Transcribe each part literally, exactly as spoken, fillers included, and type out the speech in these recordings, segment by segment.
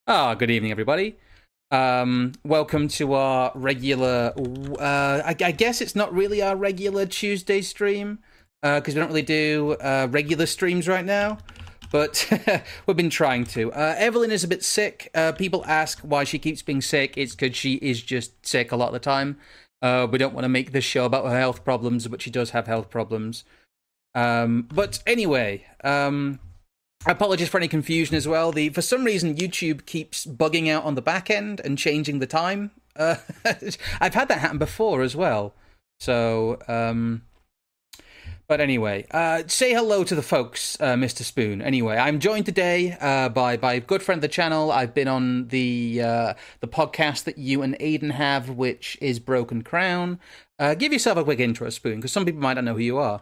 Ah, good evening, everybody. Um, welcome to our regular. Uh, I, I guess it's not really our regular Tuesday stream because uh, we don't really do uh, regular streams right now. But we've been trying to. Uh, Evelyn is a bit sick. Uh, people ask why she keeps being sick. It's because she is just sick a lot of the time. Uh, we don't want to make this show about her health problems, but she does have health problems. Um, but anyway, um, I apologize for any confusion as well. The for some reason YouTube keeps bugging out on the back end and changing the time. Uh, I've had that happen before as well. So, um, but anyway, uh, say hello to the folks, uh, Mister Spoon. Anyway, I'm joined today uh, by by a good friend of the channel. I've been on the uh, the podcast that you and Aiden have, which is Broken Crown. Uh, give yourself a quick intro, Spoon, because some people might not know who you are.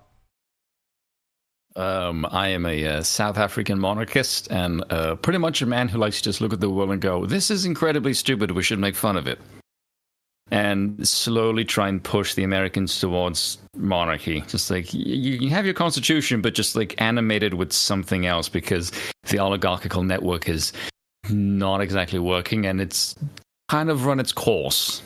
Um, I am a uh, South African monarchist and uh, pretty much a man who likes to just look at the world and go, this is incredibly stupid, we should make fun of it. And slowly try and push the Americans towards monarchy. Just like, you, you have your constitution, but just like animate it with something else because the oligarchical network is not exactly working and it's kind of run its course.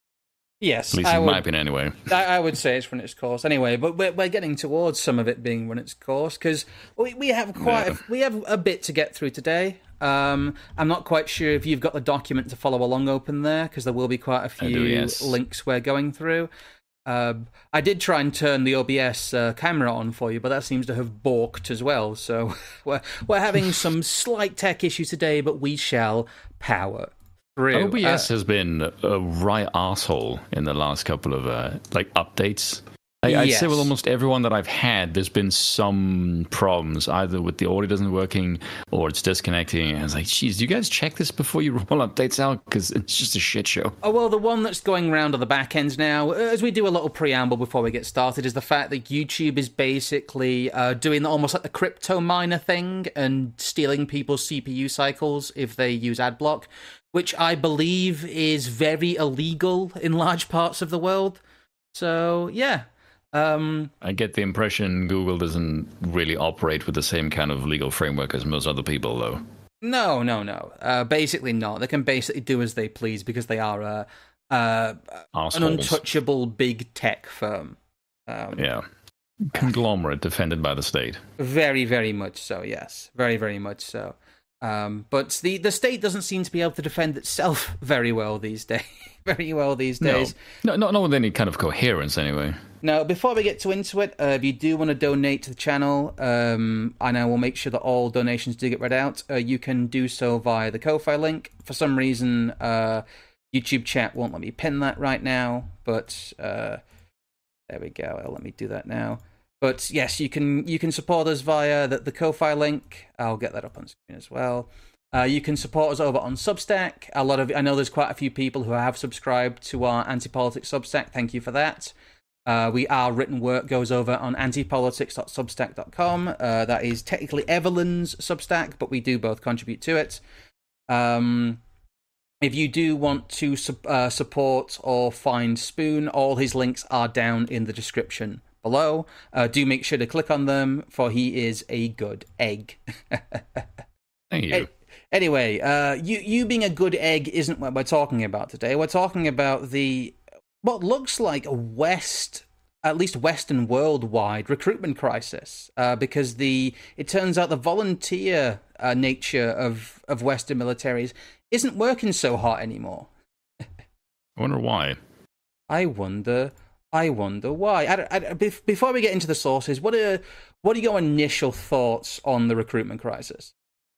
Yes, at least I in would, my opinion, anyway. I, I would say it's run its course anyway, but we're we're getting towards some of it being run its course because we we have quite Yeah. a, we have a bit to get through today. Um, I'm not quite sure if you've got the document to follow along open there because there will be quite a few do, yes. links we're going through. Um, I did try and turn the O B S uh, camera on for you, but that seems to have balked as well. So we're we're having some slight tech issues today, but we shall power through. O B S Uh, has been a right asshole in the last couple of uh, like updates. I, I'd Yes. say with almost everyone that I've had, there's been some problems, either with the audio doesn't working or it's disconnecting. And I was like, geez, do you guys check this before you roll updates out? Because it's just a shit show. Oh, well, the one that's going around on the back end now, as we do a little preamble before we get started, is the fact that YouTube is basically uh, doing almost like the crypto miner thing and stealing people's C P U cycles if they use AdBlock, which I believe is very illegal in large parts of the world. So, yeah. Um, I get the impression Google doesn't really operate with the same kind of legal framework as most other people, though. no, no, no. Uh, basically not. They can basically do as they please because they are uh, uh, an Assholes. untouchable big tech firm. Um, Yeah. Conglomerate defended by the state. Very, very much so, yes. Very, very much so. Um, but the, the state doesn't seem to be able to defend itself very well these days. very well these days. No, no, not with any kind of coherence, anyway. Now, before we get to into it, uh, if you do want to donate to the channel, um, and I will make sure that all donations do get read out, uh, you can do so via the Ko-Fi link. For some reason, uh, YouTube chat won't let me pin that right now, but uh, there we go. It'll let me do that now. But yes, you can you can support us via the, the Ko-Fi link. I'll get that up on screen as well. Uh, you can support us over on Substack. A lot of I know there's quite a few people who have subscribed to our Anti-Politics Substack. Thank you for that. Uh, we our written work goes over on antipolitics dot substack dot com. Uh, that is technically Evelyn's Substack, but we do both contribute to it. Um, if you do want to su- uh, support or find Spoon, all his links are down in the description below. Uh, do make sure to click on them, for he is a good egg. Thank you. A- Anyway, uh, you you being a good egg isn't what we're talking about today. We're talking about the what looks like a West, at least Western worldwide recruitment crisis, uh, because the it turns out the volunteer uh, nature of of Western militaries isn't working so hot anymore. I wonder why. I wonder. I wonder why. I, I, bef- before we get into the sources, what are what are your initial thoughts on the recruitment crisis?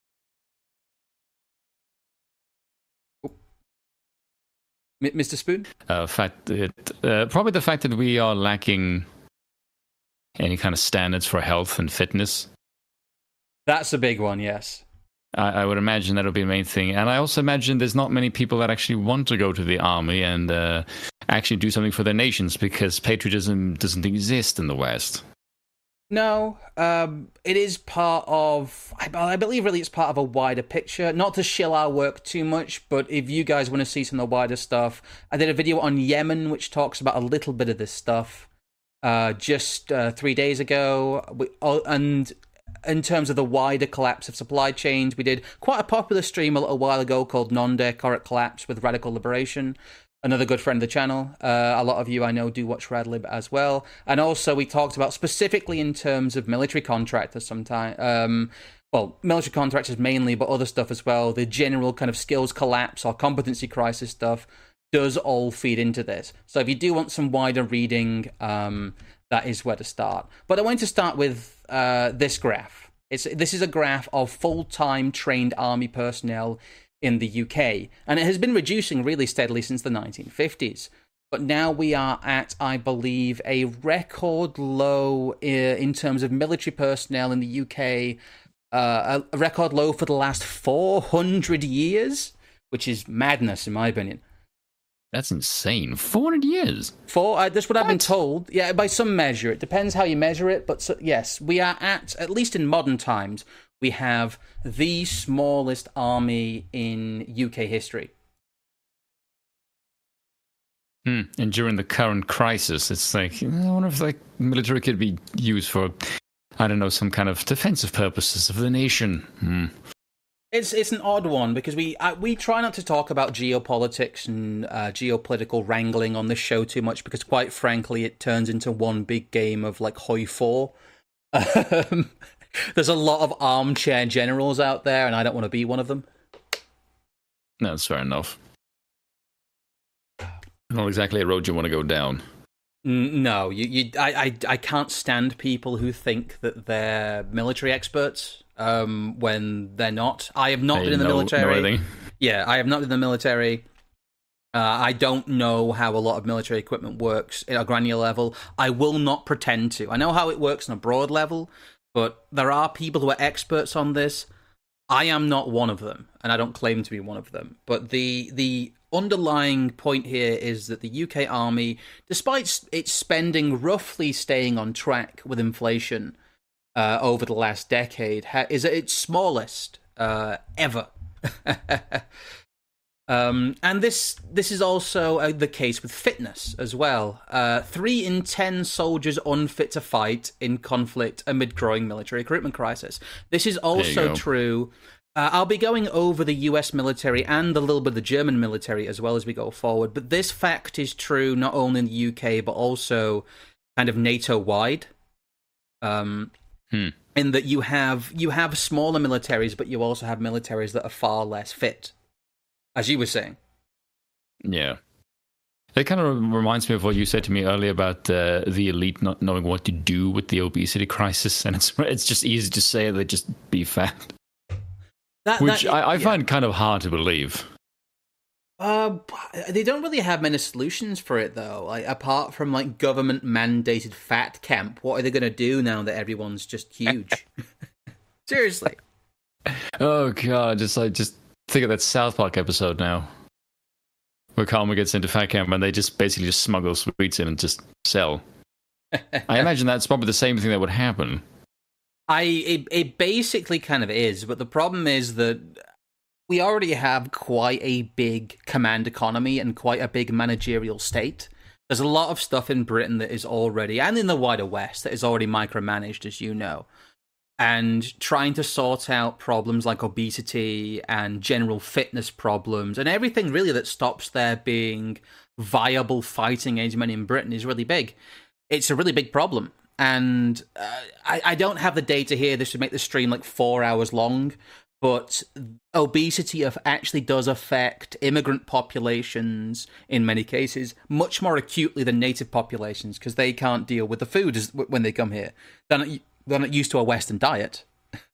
M- Mister Spoon? Uh, fact that, uh, probably the fact that we are lacking any kind of standards for health and fitness. That's a big one, yes. I, I would imagine that'll be the main thing. And I also imagine there's not many people that actually want to go to the army and uh, actually do something for their nations because patriotism doesn't exist in the West. No, um, it is part of, I, I believe really it's part of a wider picture. Not to shill our work too much, but if you guys want to see some of the wider stuff, I did a video on Yemen which talks about a little bit of this stuff uh, just uh, three days ago. We, uh, and in terms of the wider collapse of supply chains. We did quite a popular stream a little while ago called Non-Decorate Collapse with Radical Liberation, another good friend of the channel. Uh, a lot of you I know do watch Radlib as well. And also we talked about specifically in terms of military contractors sometimes. Um, well, military contractors mainly, but other stuff as well. The general kind of skills collapse or competency crisis stuff does all feed into this. So if you do want some wider reading, um, that is where to start. But I want to start with uh, this graph. It's, this is a graph of full-time trained army personnel in the U K, and it has been reducing really steadily since the nineteen fifties. But now we are at, I believe, a record low in terms of military personnel in the U K, uh, a record low for the last four hundred years, which is madness in my opinion. That's insane. four hundred years? Four, uh, that's what, what I've been told. Yeah, by some measure. It depends how you measure it, but so, yes, we are at, at least in modern times, we have the smallest army in U K history. Hmm. And during the current crisis, it's like, I wonder if like military could be used for, I don't know, some kind of defensive purposes of the nation. Hmm. It's it's an odd one because we uh, we try not to talk about geopolitics and uh, geopolitical wrangling on this show too much because, quite frankly, it turns into one big game of like Hoi four. Um, there's a lot of armchair generals out there, and I don't want to be one of them. No, that's fair enough. Not exactly a road you want to go down. No, you, you, I, I, I can't stand people who think that they're military experts um, when they're not. I have not I been in the know, military. know yeah, I have not been in the military. Uh, I don't know how a lot of military equipment works at a granular level. I will not pretend to. I know how it works on a broad level, but there are people who are experts on this. I am not one of them, and I don't claim to be one of them. But the the underlying point here is that the U K Army, despite its spending roughly staying on track with inflation uh, over the last decade, ha- is at its smallest uh, ever. um, and this this is also uh, the case with fitness as well. Uh, three in ten soldiers unfit to fight in conflict amid growing military recruitment crisis. This is also true. Uh, I'll be going over the U S military and a little bit of the German military as well as we go forward. But this fact is true not only in the U K, but also kind of NATO-wide. Um, hmm. In that you have you have smaller militaries, but you also have militaries that are far less fit, as you were saying. Yeah. That kind of reminds me of what you said to me earlier about uh, the elite not knowing what to do with the obesity crisis. And it's, it's just easy to say they just be fat. That, Which that, I, I yeah. find kind of hard to believe. Uh, they don't really have many solutions for it, though. Like, apart from like government-mandated fat camp, what are they going to do now that everyone's just huge? Seriously. Oh god, just like just think of that South Park episode now, where Karma gets into fat camp and they just basically just smuggle sweets in and just sell. I imagine that's probably the same thing that would happen. I it, it basically kind of is, but the problem is that we already have quite a big command economy and quite a big managerial state. There's a lot of stuff in Britain that is already, and in the wider West, that is already micromanaged, as you know. And trying to sort out problems like obesity and general fitness problems and everything really that stops there being viable fighting age men in Britain is really big. It's a really big problem. And uh, I, I don't have the data here. This would make the stream like four hours long. But obesity actually does affect immigrant populations in many cases much more acutely than native populations because they can't deal with the food as, when they come here. They're not, they're not used to a Western diet.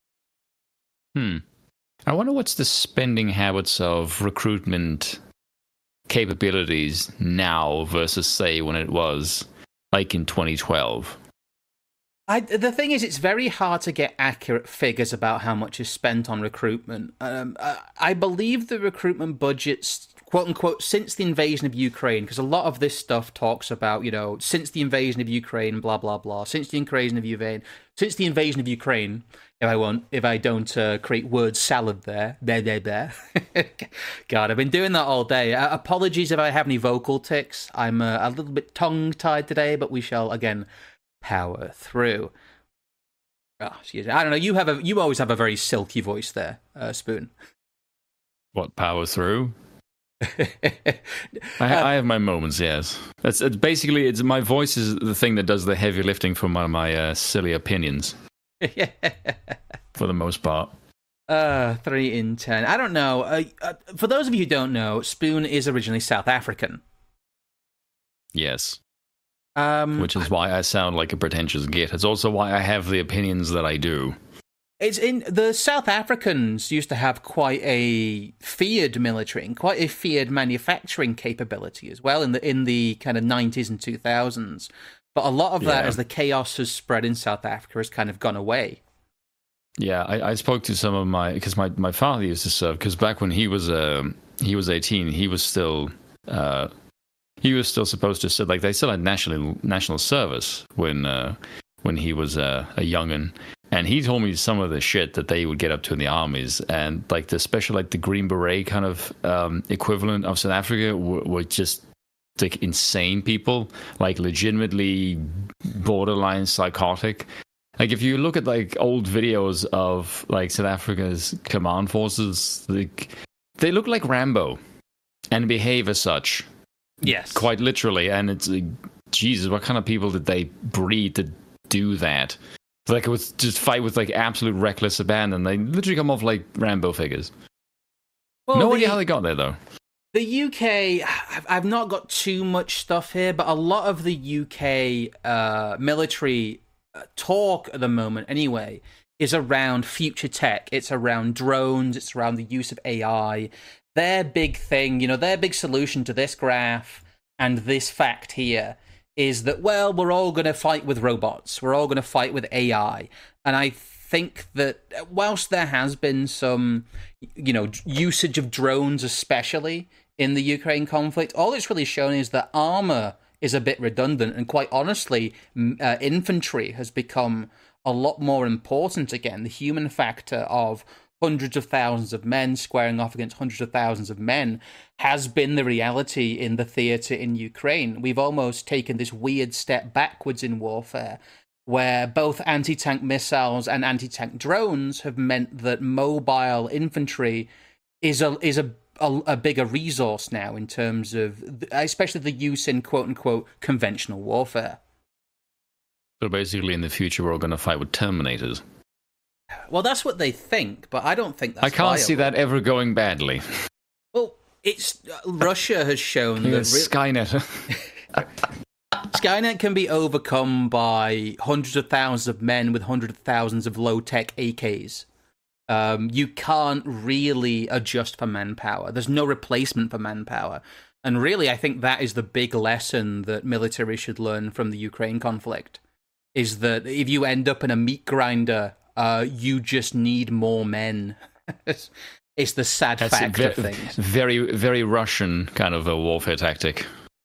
Hmm. I wonder what's the spending habits of recruitment capabilities now versus, say, when it was like in twenty twelve. I, the thing is, it's very hard to get accurate figures about how much is spent on recruitment. Um, I, I believe the recruitment budgets, quote unquote, since the invasion of Ukraine, because a lot of this stuff talks about, you know, since the invasion of Ukraine, blah blah blah. Since the invasion of Ukraine, since the invasion of Ukraine. If I won't, if I don't uh, create word salad there, there, there, there. God, I've been doing that all day. Uh, apologies if I have any vocal tics. I'm uh, a little bit tongue-tied today, but we shall again power through. Oh, excuse me. I don't know. You have a you always have a very silky voice there, uh, Spoon. What, power through? I, Uh, I have my moments, yes. That's it's basically it's my voice is the thing that does the heavy lifting for my my uh, silly opinions for the most part. Uh, three in ten. I don't know. Uh, uh, for those of you who don't know, Spoon is originally South African. Yes, Um, which is why I sound like a pretentious git. It's also why I have the opinions that I do. It's in the South Africans used to have quite a feared military and quite a feared manufacturing capability as well in the in the kind of nineties and two thousands. But a lot of that, Yeah. as the chaos has spread in South Africa, has kind of gone away. Yeah, I, I spoke to some of my because my, my father used to serve because back when he was uh, he was eighteen, he was still uh, he was still supposed to serve. Like they still had national national service when uh, when he was uh, a youngin. And he told me some of the shit that they would get up to in the armies, and like the special, like the Green Beret kind of um, equivalent of South Africa were, were just like insane people, like legitimately borderline psychotic. Like if you look at like old videos of like South Africa's command forces, like they look like Rambo and behave as such. Yes, Quite literally. And it's like, Jesus, what kind of people did they breed to do that? Like it was just fight with like absolute reckless abandon. They literally come off like Rambo figures. well, No the, idea how they got there though. the U K. I've- I've not got too much stuff here, but a lot of the U K uh, military uh, talk at the moment, anyway, is around future tech. It's around drones. It's around the use of A I. Their big thing, you know, their big solution to this graph and this fact here is that, well, we're all going to fight with robots. We're all going to fight with A I. And I think that whilst there has been some, you know, usage of drones, especially in the Ukraine conflict, all it's really shown is that armor is a bit redundant. And quite honestly, uh, infantry has become a lot more important again. The human factor of hundreds of thousands of men squaring off against hundreds of thousands of men has been the reality in the theatre in Ukraine. We've almost taken this weird step backwards in warfare, where both anti-tank missiles and anti-tank drones have meant that mobile infantry is a is a a, a bigger resource now in terms of, especially the use in quote-unquote conventional warfare. So basically, in the future, we're all going to fight with Terminators. Well, that's what they think, but I don't think that's I can't see viable. that ever going badly. Well, it's uh, Russia has shown that Yeah, re- Skynet. Skynet can be overcome by hundreds of thousands of men with hundreds of thousands of low-tech A Ks. Um, you can't really adjust for manpower. There's no replacement for manpower. And really, I think that is the big lesson that military should learn from the Ukraine conflict, is that if you end up in a meat grinder, uh, you just need more men. it's, it's the sad That's a fact ve- of things. very, very Russian kind of a warfare tactic.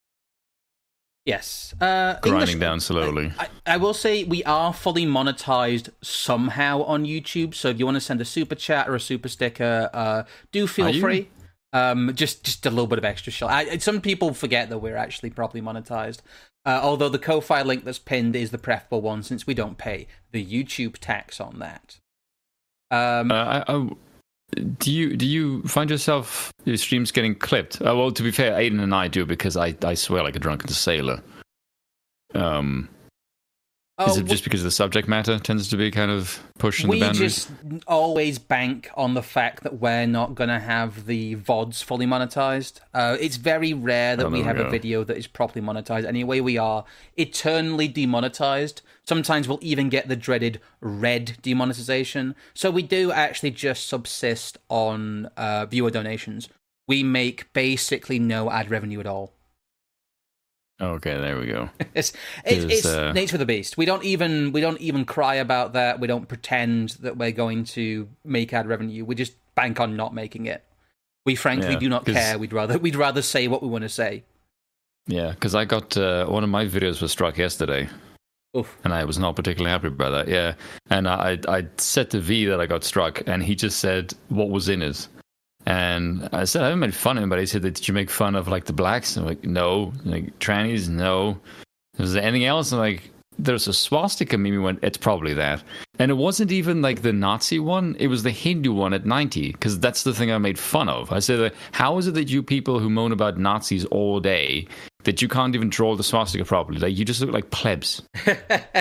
Yes. Uh, Grinding English- down slowly. I, I will say we are fully monetized somehow on YouTube, so if you want to send a super chat or a super sticker, uh, do feel Are you? free. Um, just just a little bit of extra shit. I, some people forget that we're actually properly monetized. Uh, although the Ko-Fi link that's pinned is the preferable one, since we don't pay the YouTube tax on that. Um, Uh, I, I, do you do you find yourself your streams getting clipped? Uh, well, to be fair, Aiden and I do because I, I swear like a drunken sailor. Um, oh, is it just because the subject matter tends to be kind of pushing we the boundaries? just always bank on the fact that we're not going to have the V O Ds fully monetized. Uh, it's very rare that Oh, we there we have a go. video that is properly monetized. Anyway, we are eternally demonetized. Sometimes we'll even get the dreaded red demonetization. So we do actually just subsist on uh, viewer donations. We make basically no ad revenue at all. Okay, there we go. It's it's, Is, it's uh, nature of the beast. We don't even we don't even cry about that. We don't pretend that we're going to make ad revenue. We just bank on not making it. We frankly Yeah, do not 'cause- care. We'd rather we'd rather say what we want to say. Yeah, because I got uh, one of my videos was struck yesterday, Oof. and I was not particularly happy about that. Yeah, and I I said to V that I got struck, and he just said what was in it. And I said, I haven't made fun of him, but he said, did you make fun of like the blacks? I'm like, no. Like trannies, no. Was there anything else? I'm like, there's a swastika meme one. It's probably that, and it wasn't even like the Nazi one. It was the Hindu one at ninety, because that's the thing I made fun of. I said, how is it that you people who moan about Nazis all day that you can't even draw the swastika properly? Like, you just look like plebs. Oh,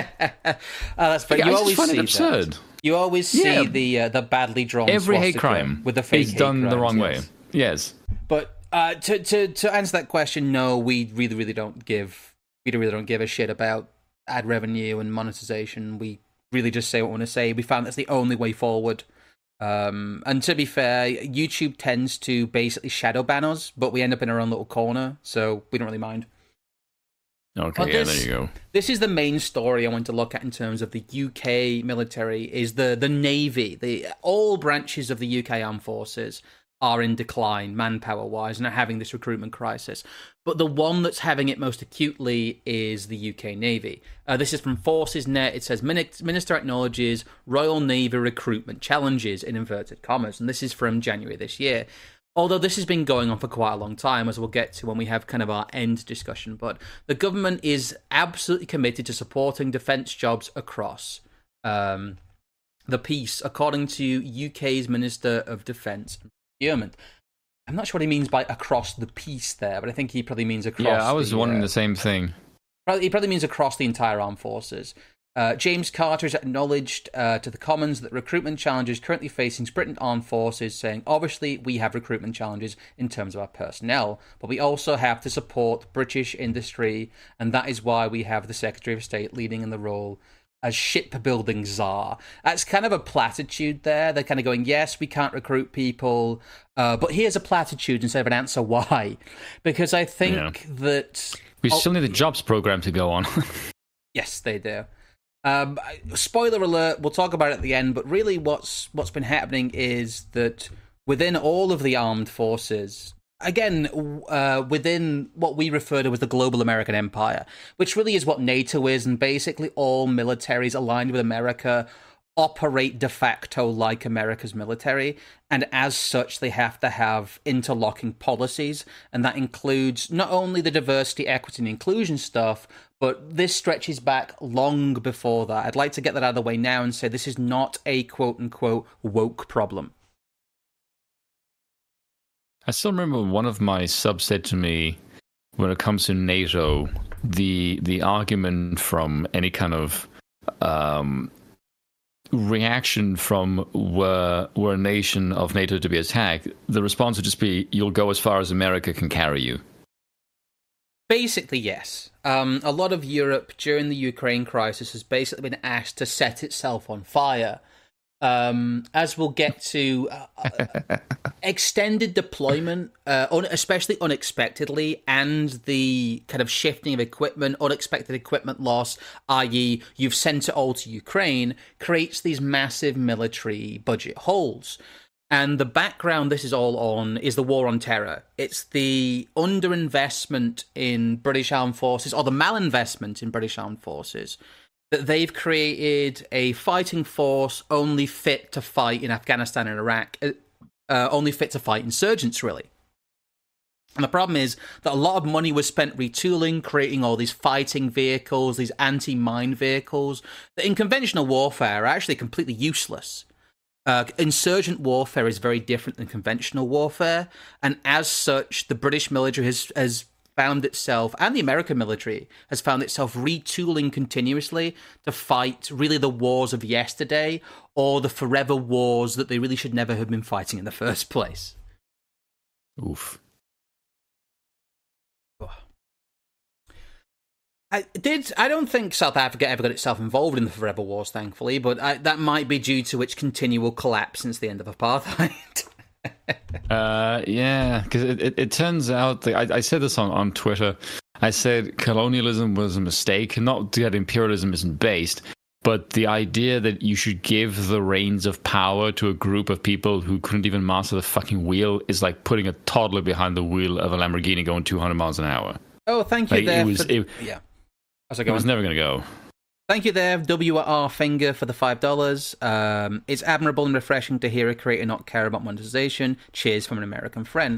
that's funny. Like, You I always just find see it absurd. that. You always see Yeah. the uh, the badly drawn Every hate swastika crime with the fake is hate done the crimes, wrong yes. way. Yes. But uh, to to to answer that question, no, we really really don't give we really don't give a shit about ad revenue and monetization. We really just say what we want to say. We found that's the only way forward. Um, and to be fair, YouTube tends to basically shadow ban us, but we end up in our own little corner, so we don't really mind. Okay, But yeah, this- there you go. This is the main story I want to look at in terms of the U K military. Is the the Navy, the all branches of the U K armed forces are in decline manpower wise and are having this recruitment crisis. But the one that's having it most acutely is the U K Navy. Uh, this is from Forces Net. It says Min- Minister acknowledges Royal Navy recruitment challenges in inverted commas, and this is from January this year. Although this has been going on for quite a long time, as we'll get to when we have kind of our end discussion. But the government is absolutely committed to supporting defence jobs across um, the piece, according to U K's Minister of Defence and Procurement. I'm not sure what he means by across the piece there, but I think he probably means across. Yeah, I was the, wondering uh, the same thing. Probably, he probably means across the entire armed forces. Uh, James Carter has acknowledged uh, to the Commons that recruitment challenges currently facing British armed forces, saying, obviously, we have recruitment challenges in terms of our personnel, but we also have to support British industry, and that is why we have the Secretary of State leading in the role as shipbuilding czar. That's kind of a platitude there. They're kind of going, yes, we can't recruit people, uh, but here's a platitude instead of an answer why. Because I think Yeah. that... We Oh, still need the jobs program to go on. yes, they do. Um, spoiler alert, we'll talk about it at the end, but really what's what's been happening is that within all of the armed forces, again, uh, within what we refer to as the global American empire, which really is what NATO is, and basically all militaries aligned with America operate de facto like America's military, and as such they have to have interlocking policies, and that includes not only the diversity, equity, and inclusion stuff, but this stretches back long before that. I'd like to get that out of the way now and say this is not a quote-unquote woke problem. I still remember one of my subs said to me, when it comes to NATO, the the argument from any kind of um, reaction from were were a nation of NATO to be attacked, the response would just be, you'll go as far as America can carry you. Basically, yes. Um, a lot of Europe during the Ukraine crisis has basically been asked to set itself on fire. Um, as we'll get to, uh, extended deployment, uh, un- especially unexpectedly, and the kind of shifting of equipment, unexpected equipment loss, that is, you've sent it all to Ukraine, creates these massive military budget holes. And the background this is all on is the war on terror. It's the underinvestment in British armed forces, or the malinvestment in British armed forces, that they've created a fighting force only fit to fight in Afghanistan and Iraq, uh, only fit to fight insurgents, really. And the problem is that a lot of money was spent retooling, creating all these fighting vehicles, these anti-mine vehicles, that in conventional warfare are actually completely useless. Uh, insurgent warfare is very different than conventional warfare, and as such, the British military has, has found itself, and the American military has found itself retooling continuously to fight really the wars of yesterday, or the forever wars that they really should never have been fighting in the first place. Oof. I did. I don't think South Africa ever got itself involved in the Forever Wars, thankfully, but I, that might be due to its continual collapse since the end of apartheid. Uh, yeah, because it, it, it turns out, that I, I said this on, on Twitter, I said colonialism was a mistake, not that imperialism isn't based, but the idea that you should give the reins of power to a group of people who couldn't even master the fucking wheel is like putting a toddler behind the wheel of a Lamborghini going two hundred miles an hour. Oh, thank you Like, there. it was, for the, it, yeah. How's it it was going? never going to go. Thank you there, W R Finger, for the five dollars. Um, it's admirable and refreshing to hear a creator not care about monetization. Cheers from an American friend.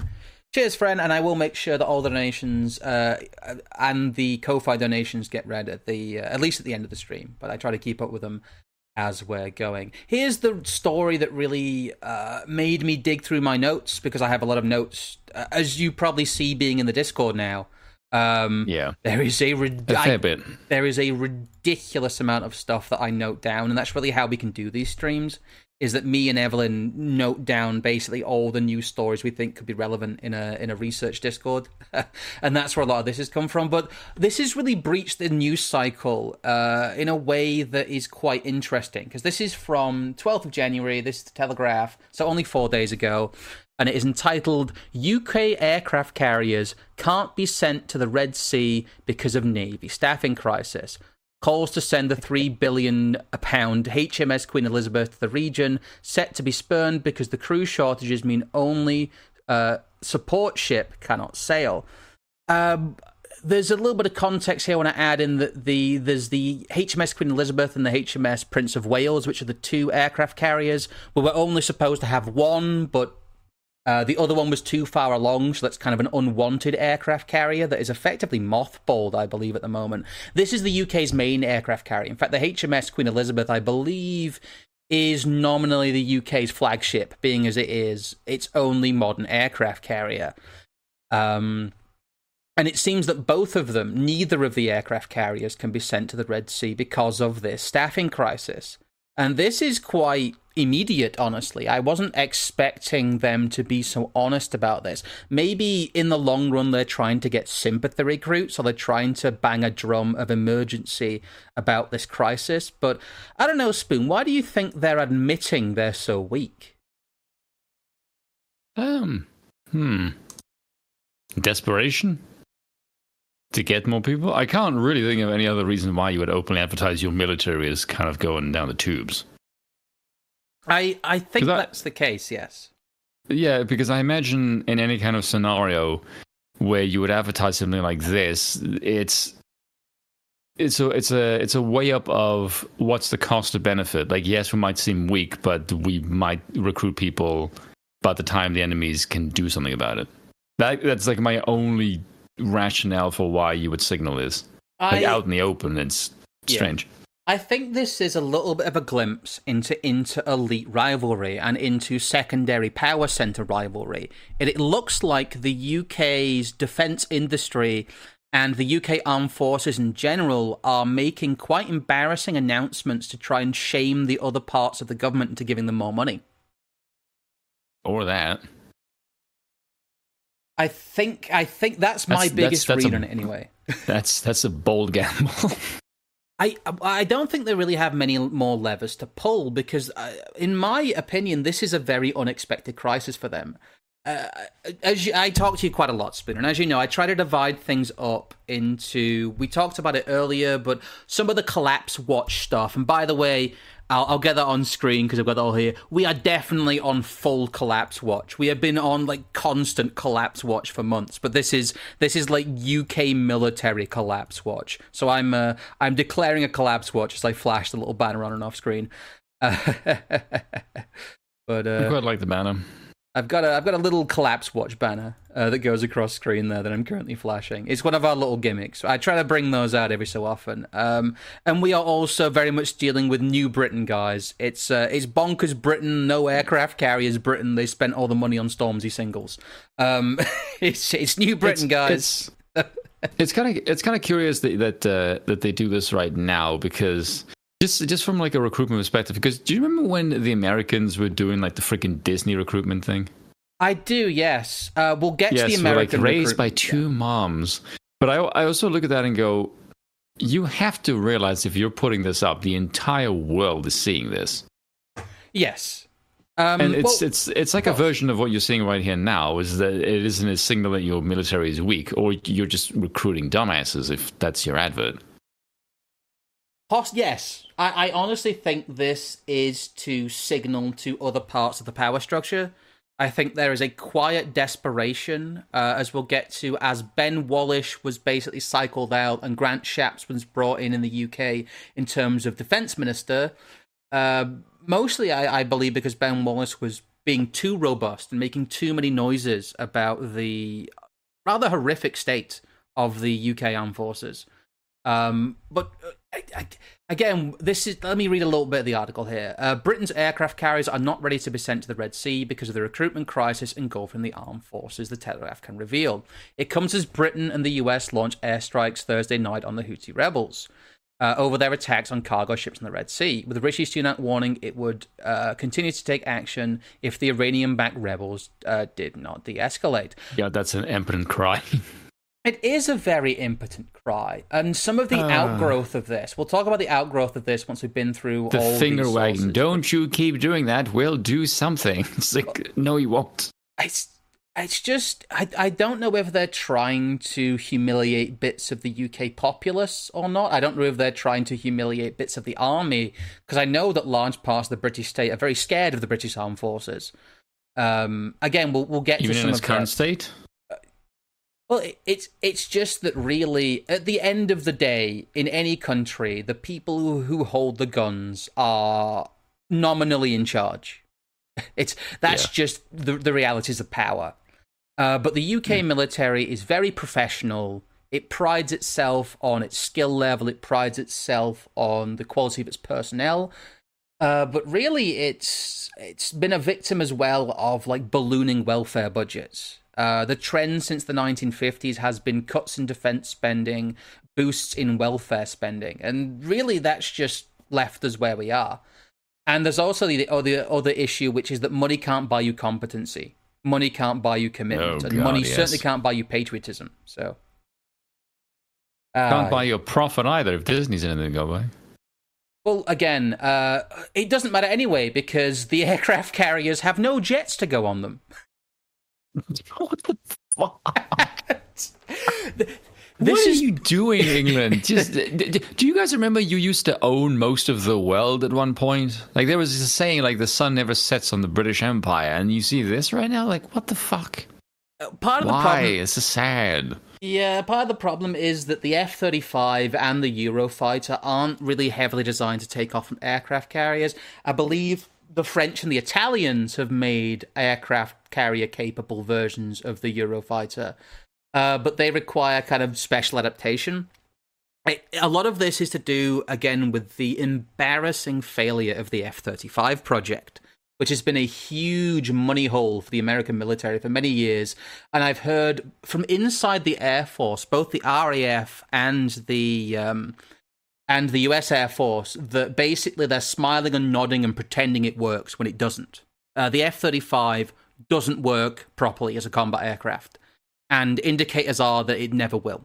Cheers, friend, and I will make sure that all the donations uh, and the Ko-Fi donations get read at the uh, at least at the end of the stream. But I try to keep up with them as we're going. Here's the story that really uh, made me dig through my notes, because I have a lot of notes, uh, as you probably see being in the Discord now. Um, yeah, there is a, rid- a fair I, bit. There is a ridiculous amount of stuff that I note down, and that's really how we can do these streams. Is that me and Evelyn note down basically all the news stories we think could be relevant in a in a research Discord, and that's where a lot of this has come from. But this has really breached the news cycle uh, in a way that is quite interesting, because this is from twelfth of January. This is the Telegraph, so only four days ago, and it is entitled "U K aircraft carriers can't be sent to the Red Sea because of Navy staffing crisis. Calls to send the three billion pound H M S Queen Elizabeth to the region set to be spurned because the crew shortages mean only uh, support ship cannot sail." Um, there's a little bit of context here I want to add in that the there's the H M S Queen Elizabeth and the H M S Prince of Wales, which are the two aircraft carriers. Well, we're only supposed to have one, but Uh, the other one was too far along, so that's kind of an unwanted aircraft carrier that is effectively mothballed, I believe, at the moment. This is the U K's main aircraft carrier. In fact, the H M S Queen Elizabeth, I believe, is nominally the U K's flagship, being as it is its only modern aircraft carrier. Um, and it seems that both of them, neither of the aircraft carriers, can be sent to the Red Sea because of this staffing crisis. And this is quite immediate, honestly. I wasn't expecting them to be so honest about this. Maybe in the long run they're trying to get sympathy recruits, or they're trying to bang a drum of emergency about this crisis. But I don't know, Spoon, why do you think they're admitting they're so weak? Um, hmm. Desperation? To get more people? I can't really think of any other reason why you would openly advertise your military as kind of going down the tubes. I, I think I, that's the case, yes. Yeah, because I imagine in any kind of scenario where you would advertise something like this, it's it's a it's a it's a way up of what's the cost of benefit. Like, yes, we might seem weak, but we might recruit people by the time the enemies can do something about it. That that's like my only rationale for why you would signal this. Like, I, out in the open, it's strange. Yeah. I think this is a little bit of a glimpse into inter-elite rivalry and into secondary power center rivalry. It, it looks like the U K's defense industry and the U K armed forces in general are making quite embarrassing announcements to try and shame the other parts of the government into giving them more money. Or that. I think I think that's my that's, biggest that's, that's read a, on it anyway. That's that's a bold gamble. I I don't think they really have many more levers to pull, because, uh, in my opinion, this is a very unexpected crisis for them. Uh, as you, I talk to you quite a lot, Spooner, and as you know, I try to divide things up into, we talked about it earlier, but some of the collapse watch stuff, and by the way, I'll, I'll get that on screen because I've got that all here. We are definitely on full collapse watch. We have been on like constant collapse watch for months, but this is this is like U K military collapse watch. So I'm uh, I'm declaring a collapse watch as I flash the little banner on and off screen. Uh, but uh, I quite like the banner. I've got a I've got a little collapse watch banner uh, that goes across screen there that I'm currently flashing. It's one of our little gimmicks. I try to bring those out every so often. Um, and we are also very much dealing with New Britain, guys. It's uh, it's bonkers Britain, no aircraft carriers Britain. They spent all the money on Stormzy singles. Um, it's it's New Britain, it's, guys. It's, it's kind of it's kind of curious that that, uh, that they do this right now, because. Just just from like a recruitment perspective, because do you remember when the Americans were doing like the freaking Disney recruitment thing? I do, yes. Uh, we'll get yes, to the American like raised by two yeah. moms. But I I also look at that and go, you have to realize if you're putting this up, the entire world is seeing this. Yes. Um, and it's well, it's it's like well, a version of what you're seeing right here now, is that it isn't a signal that your military is weak, or you're just recruiting dumbasses if that's your advert. Yes, I, I honestly think this is to signal to other parts of the power structure. I think there is a quiet desperation, uh, as we'll get to, as Ben Wallace was basically cycled out and Grant Shapps was brought in in the U K in terms of defence minister. Uh, mostly, I, I believe, because Ben Wallace was being too robust and making too many noises about the rather horrific state of the U K armed forces. Um, but uh, I, I, again, this is. Let me read a little bit of the article here. Uh, Britain's aircraft carriers are not ready to be sent to the Red Sea because of the recruitment crisis engulfing the armed forces, the Telegraph can reveal. It comes as Britain and the U S launch airstrikes Thursday night on the Houthi rebels uh, over their attacks on cargo ships in the Red Sea, with Rishi Sunak warning it would uh, continue to take action if the Iranian-backed rebels uh, did not de-escalate. Yeah, that's an impotent cry. It is a very impotent cry, and some of the uh, outgrowth of this. We'll talk about the outgrowth of this once we've been through the all finger these wagging. sources. Don't you keep doing that? We'll do something. It's like, no, you won't. It's it's just I I don't know whether they're trying to humiliate bits of the U K populace or not. I don't know if they're trying to humiliate bits of the army, because I know that large parts of the British state are very scared of the British armed forces. Um, again, we'll we'll get even to some in its of current that. state. Well, it's it's just that really, at the end of the day, in any country, the people who, who hold the guns are nominally in charge. It's that's yeah. just the the realities of power. Uh, but the U K mm. military is very professional. It prides itself on its skill level. It prides itself on the quality of its personnel. Uh, but really, it's it's been a victim as well of like ballooning welfare budgets. Uh, the trend since the nineteen fifties has been cuts in defense spending, boosts in welfare spending, and really that's just left us where we are. And there's also the other, other issue, which is that money can't buy you competency. Money can't buy you commitment, oh, and God, money yes. certainly can't buy you patriotism. So uh, Can't buy uh, you a profit either if Disney's anything to go by. Well, again, uh, it doesn't matter anyway, because the aircraft carriers have no jets to go on them. What the fuck? This what is... are you doing, England? Just do you guys remember you used to own most of the world at one point? Like there was a saying like the sun never sets on the British Empire, and you see this right now. Like what the fuck? Uh, part of Why? the problem. It's so sad. Yeah, part of the problem is that the F thirty-five and the Eurofighter aren't really heavily designed to take off from aircraft carriers. I believe the French and the Italians have made aircraft carrier-capable versions of the Eurofighter, uh, but they require kind of special adaptation. It, a lot of this is to do, again, with the embarrassing failure of the F thirty-five project, which has been a huge money hole for the American military for many years. And I've heard from inside the Air Force, both the R A F and the... Um, and the U S Air Force, that basically they're smiling and nodding and pretending it works when it doesn't. Uh, the F thirty-five doesn't work properly as a combat aircraft, and indicators are that it never will.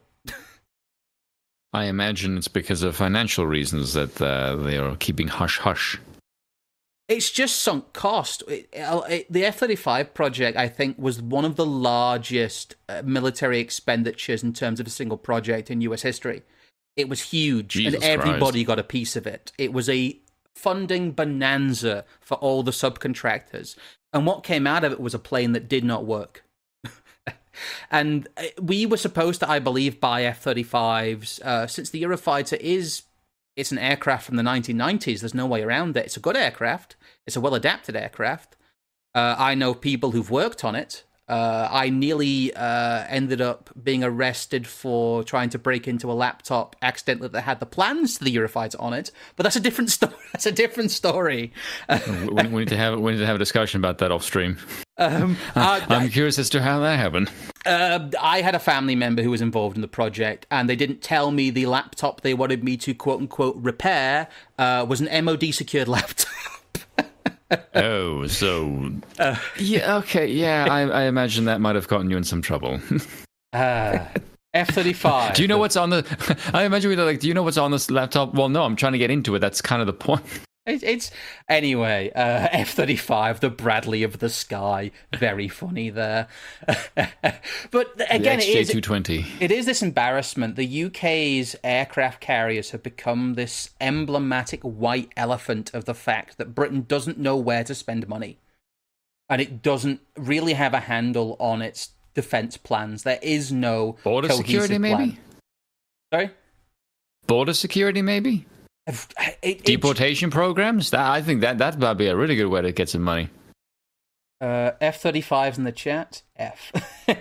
I imagine it's because of financial reasons that uh, they are keeping hush-hush. It's just sunk cost. It, it, the F thirty-five project, I think, was one of the largest uh, military expenditures in terms of a single project in U S history. It was huge, Jesus and everybody Christ. got a piece of it. It was a funding bonanza for all the subcontractors. And what came out of it was a plane that did not work. And we were supposed to, I believe, buy F thirty-fives. Uh, since the Eurofighter is it's an aircraft from the nineteen nineties, there's no way around it. It's a good aircraft. It's a well-adapted aircraft. Uh, I know people who've worked on it. Uh, I nearly uh, ended up being arrested for trying to break into a laptop accidentally that had the plans to the Eurofighter on it, but that's a different story. That's a different story. we, we need to have we need to have a discussion about that off stream. Um, uh, I'm curious as to how that happened. Uh, I had a family member who was involved in the project, and they didn't tell me the laptop they wanted me to quote unquote repair uh, was an M O D secured laptop. Oh, so uh, yeah, okay, yeah. I, I imagine that might have gotten you in some trouble. uh, F thirty-five. Do you know what's on the? I imagine we're like, do you know what's on this laptop? Well, no, I'm trying to get into it. That's kind of the point. It, it's anyway. Uh, F thirty-five, the Bradley of the sky. Very funny there. But again, the it is two twenty. It is this embarrassment. The U K's aircraft carriers have become this emblematic white elephant of the fact that Britain doesn't know where to spend money, and it doesn't really have a handle on its defense plans. There is no border security, plan. maybe. Sorry, border security, maybe. It, it, Deportation programs? That, I think that that might be a really good way to get some money. Uh, F thirty-fives in the chat. F.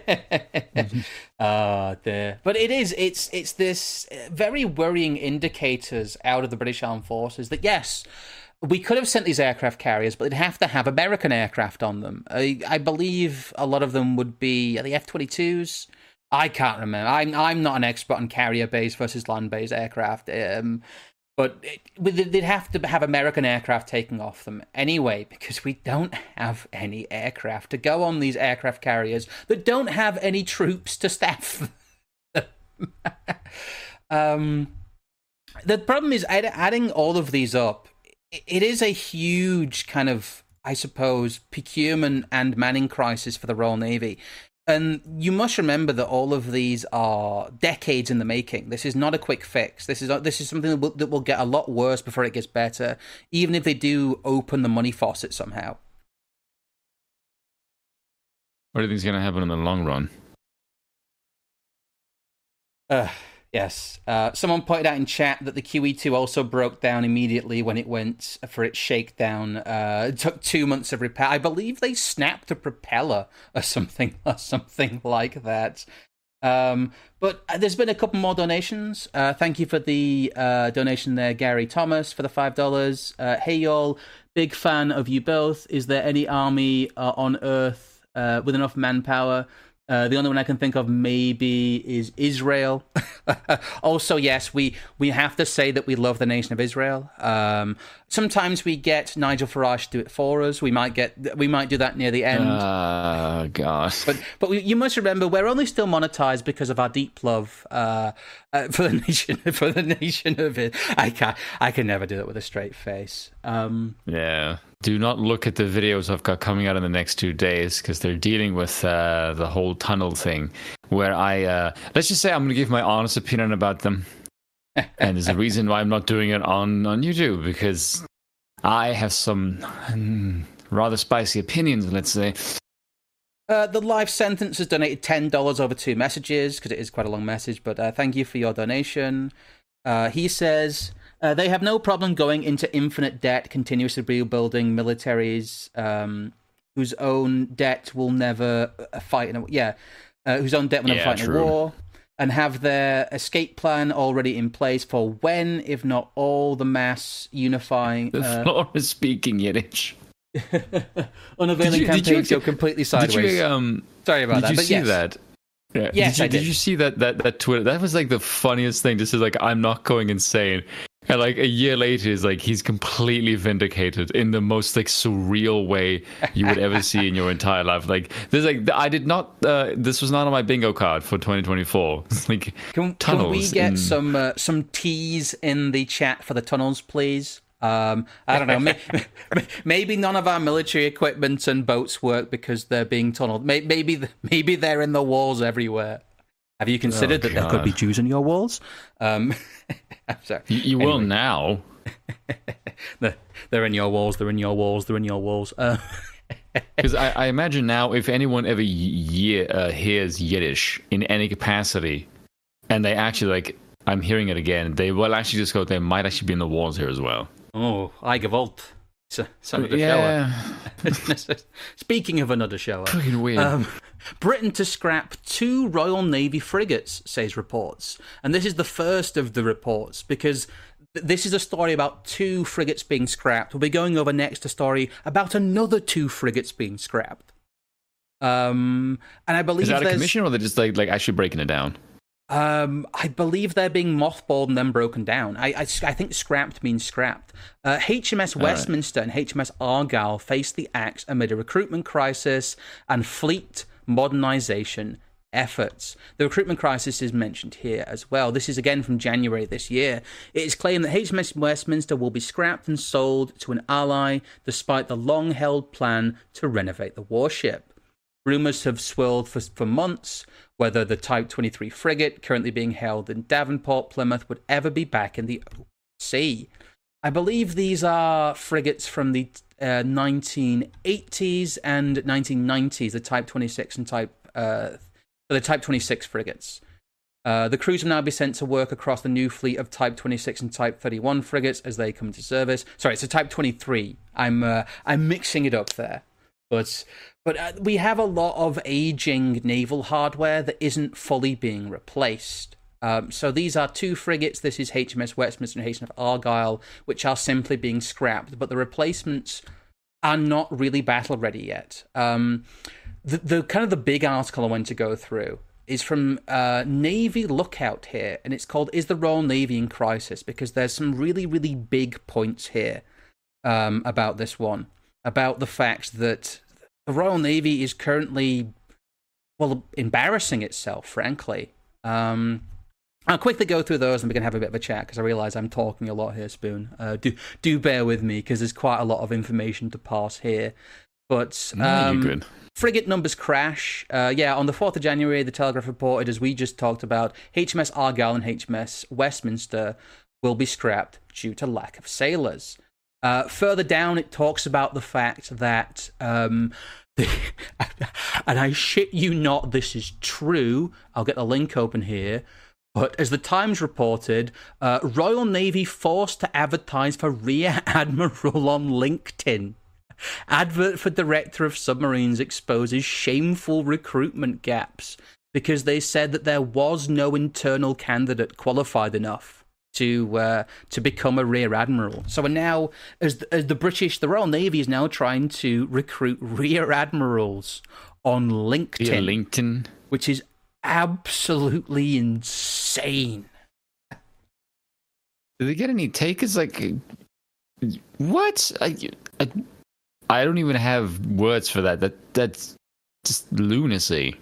Ah, there. But it is. It's it's this very worrying indicators out of the British Armed Forces that yes, we could have sent these aircraft carriers, but they'd have to have American aircraft on them. I, I believe a lot of them would be the F twenty-twos. I can't remember. I'm I'm not an expert on carrier-based versus land-based aircraft. Um, But it, they'd have to have American aircraft taking off them anyway, because we don't have any aircraft to go on these aircraft carriers that don't have any troops to staff them. um, the problem is adding all of these up. It is a huge kind of, I suppose, procurement and manning crisis for the Royal Navy. And you must remember that all of these are decades in the making. This is not a quick fix. This is this is something that will, that will get a lot worse before it gets better, even if they do open the money faucet somehow. What do you think is going to happen in the long run? Uh, yes. Uh, someone pointed out in chat that the Q E two also broke down immediately when it went for its shakedown. Uh, it took two months of repair. I believe they snapped a propeller or something, or something like that. Um, but there's been a couple more donations. Uh, thank you for the uh, donation there, Gary Thomas, for the five dollars. Uh, hey, y'all. Big fan of you both. Is there any army uh, on Earth uh, with enough manpower? Uh, the only one I can think of maybe is Israel. Also, yes, we, we have to say that we love the nation of Israel. Um, sometimes we get Nigel Farage to do it for us. We might get we might do that near the end. Oh, God. But but we, you must remember we're only still monetized because of our deep love uh, uh, for the nation for the nation of it. I can I can never do that with a straight face. Um, yeah. Do not look at the videos I've got coming out in the next two days because they're dealing with uh, the whole tunnel thing. Where I uh, let's just say I'm going to give my honest opinion about them. And there's a reason why I'm not doing it on, on YouTube, because I have some um, rather spicy opinions, let's say. Uh, the Life Sentence has donated ten dollars over two messages, because it is quite a long message, but uh, thank you for your donation. Uh, he says, uh, they have no problem going into infinite debt, continuously rebuilding militaries um, whose own debt will never fight in a... Yeah, uh, whose own debt will never yeah, fight in true. a war. And have their escape plan already in place for when, if not all, the mass unifying... The uh, floor is speaking Yiddish. unavailing you- campaigns you- go completely Did sideways. you, um, Sorry about did that, you but see yes. that? Yeah. Yes, did you, I did. Did you see that, that, that Twitter? That was like the funniest thing. Just like, I'm not going insane. And like a year later, is like he's completely vindicated in the most like surreal way you would ever see in your entire life. Like there's like I did not. Uh, this was not on my bingo card for twenty twenty-four. It's like Can, tunnels. can we get in... some uh, some teas in the chat for the tunnels, please? Um, I don't know. Maybe, maybe none of our military equipment and boats work because they're being tunneled. Maybe maybe they're in the walls everywhere. Have you considered Oh, that there could be God. Jews in your walls? Um, I'm sorry. You, you will Anyway. now. They're- They're in your walls. They're in your walls. They're in your walls. Uh, Because I, I imagine now, if anyone ever ye- uh, hears Yiddish in any capacity, and they actually like, I'm hearing it again, they will actually just go, they might actually be in the walls here as well. oh, I Gewalt. It's, a, it's another Yeah, shower. Speaking of another shower. fucking weird. Um, Britain to scrap two Royal Navy frigates, says reports. And this is the first of the reports, because th- this is a story about two frigates being scrapped. We'll be going over next a story about another two frigates being scrapped. Um, and I believe Is that a there's... commission, or they're just like like actually breaking it down? Um, I believe they're being mothballed and then broken down. I, I, I think scrapped means scrapped. Uh, H M S All right. Westminster and H M S Argyle faced the axe amid a recruitment crisis and fleet modernization efforts. The recruitment crisis is mentioned here as well. This is again from January this year. It is claimed that H M S Westminster will be scrapped and sold to an ally despite the long-held plan to renovate the warship. Rumours have swirled for, for months whether the Type twenty-three frigate, currently being held in Davenport, Plymouth, would ever be back in the open sea. I believe these are frigates from the uh, nineteen eighties and nineteen nineties, the Type twenty-six and Type uh, the Type twenty-six frigates. Uh, the crews will now be sent to work across the new fleet of Type twenty-six and Type thirty-one frigates as they come into service. Sorry, it's a Type twenty-three. I'm uh, I'm mixing it up there. But but uh, we have a lot of aging naval hardware that isn't fully being replaced. Um, so these are two frigates. This is H M S Westminster and H M S Argyle, which are simply being scrapped. But the replacements are not really battle ready yet. Um, the, the kind of the big article I want to go through is from uh, Navy Lookout here, and it's called "Is the Royal Navy in Crisis?" Because there's some really, really big points here um, about this one, about the fact that the Royal Navy is currently, well, embarrassing itself, frankly. Um, I'll quickly go through those and we can have a bit of a chat because I realise I'm talking a lot here, Spoon. Uh, do do bear with me because there's quite a lot of information to pass here. But um, no, you're good. Frigate numbers crash. Uh, yeah, on the fourth of January, the Telegraph reported, as we just talked about, H M S Argyle and H M S Westminster will be scrapped due to lack of sailors. Uh, further down, it talks about the fact that, um, the, and I shit you not, this is true. I'll get the link open here. But as the Times reported, uh, Royal Navy forced to advertise for Rear Admiral on LinkedIn. Advert for Director of Submarines exposes shameful recruitment gaps because they said that there was no internal candidate qualified enough to uh, to become a Rear Admiral. So now, as the, as the British, the Royal Navy is now trying to recruit Rear Admirals on LinkedIn. Yeah, LinkedIn. Which is absolutely insane. Do they get any takers? Like, what? I, I, I don't even have words for that. That that's just lunacy.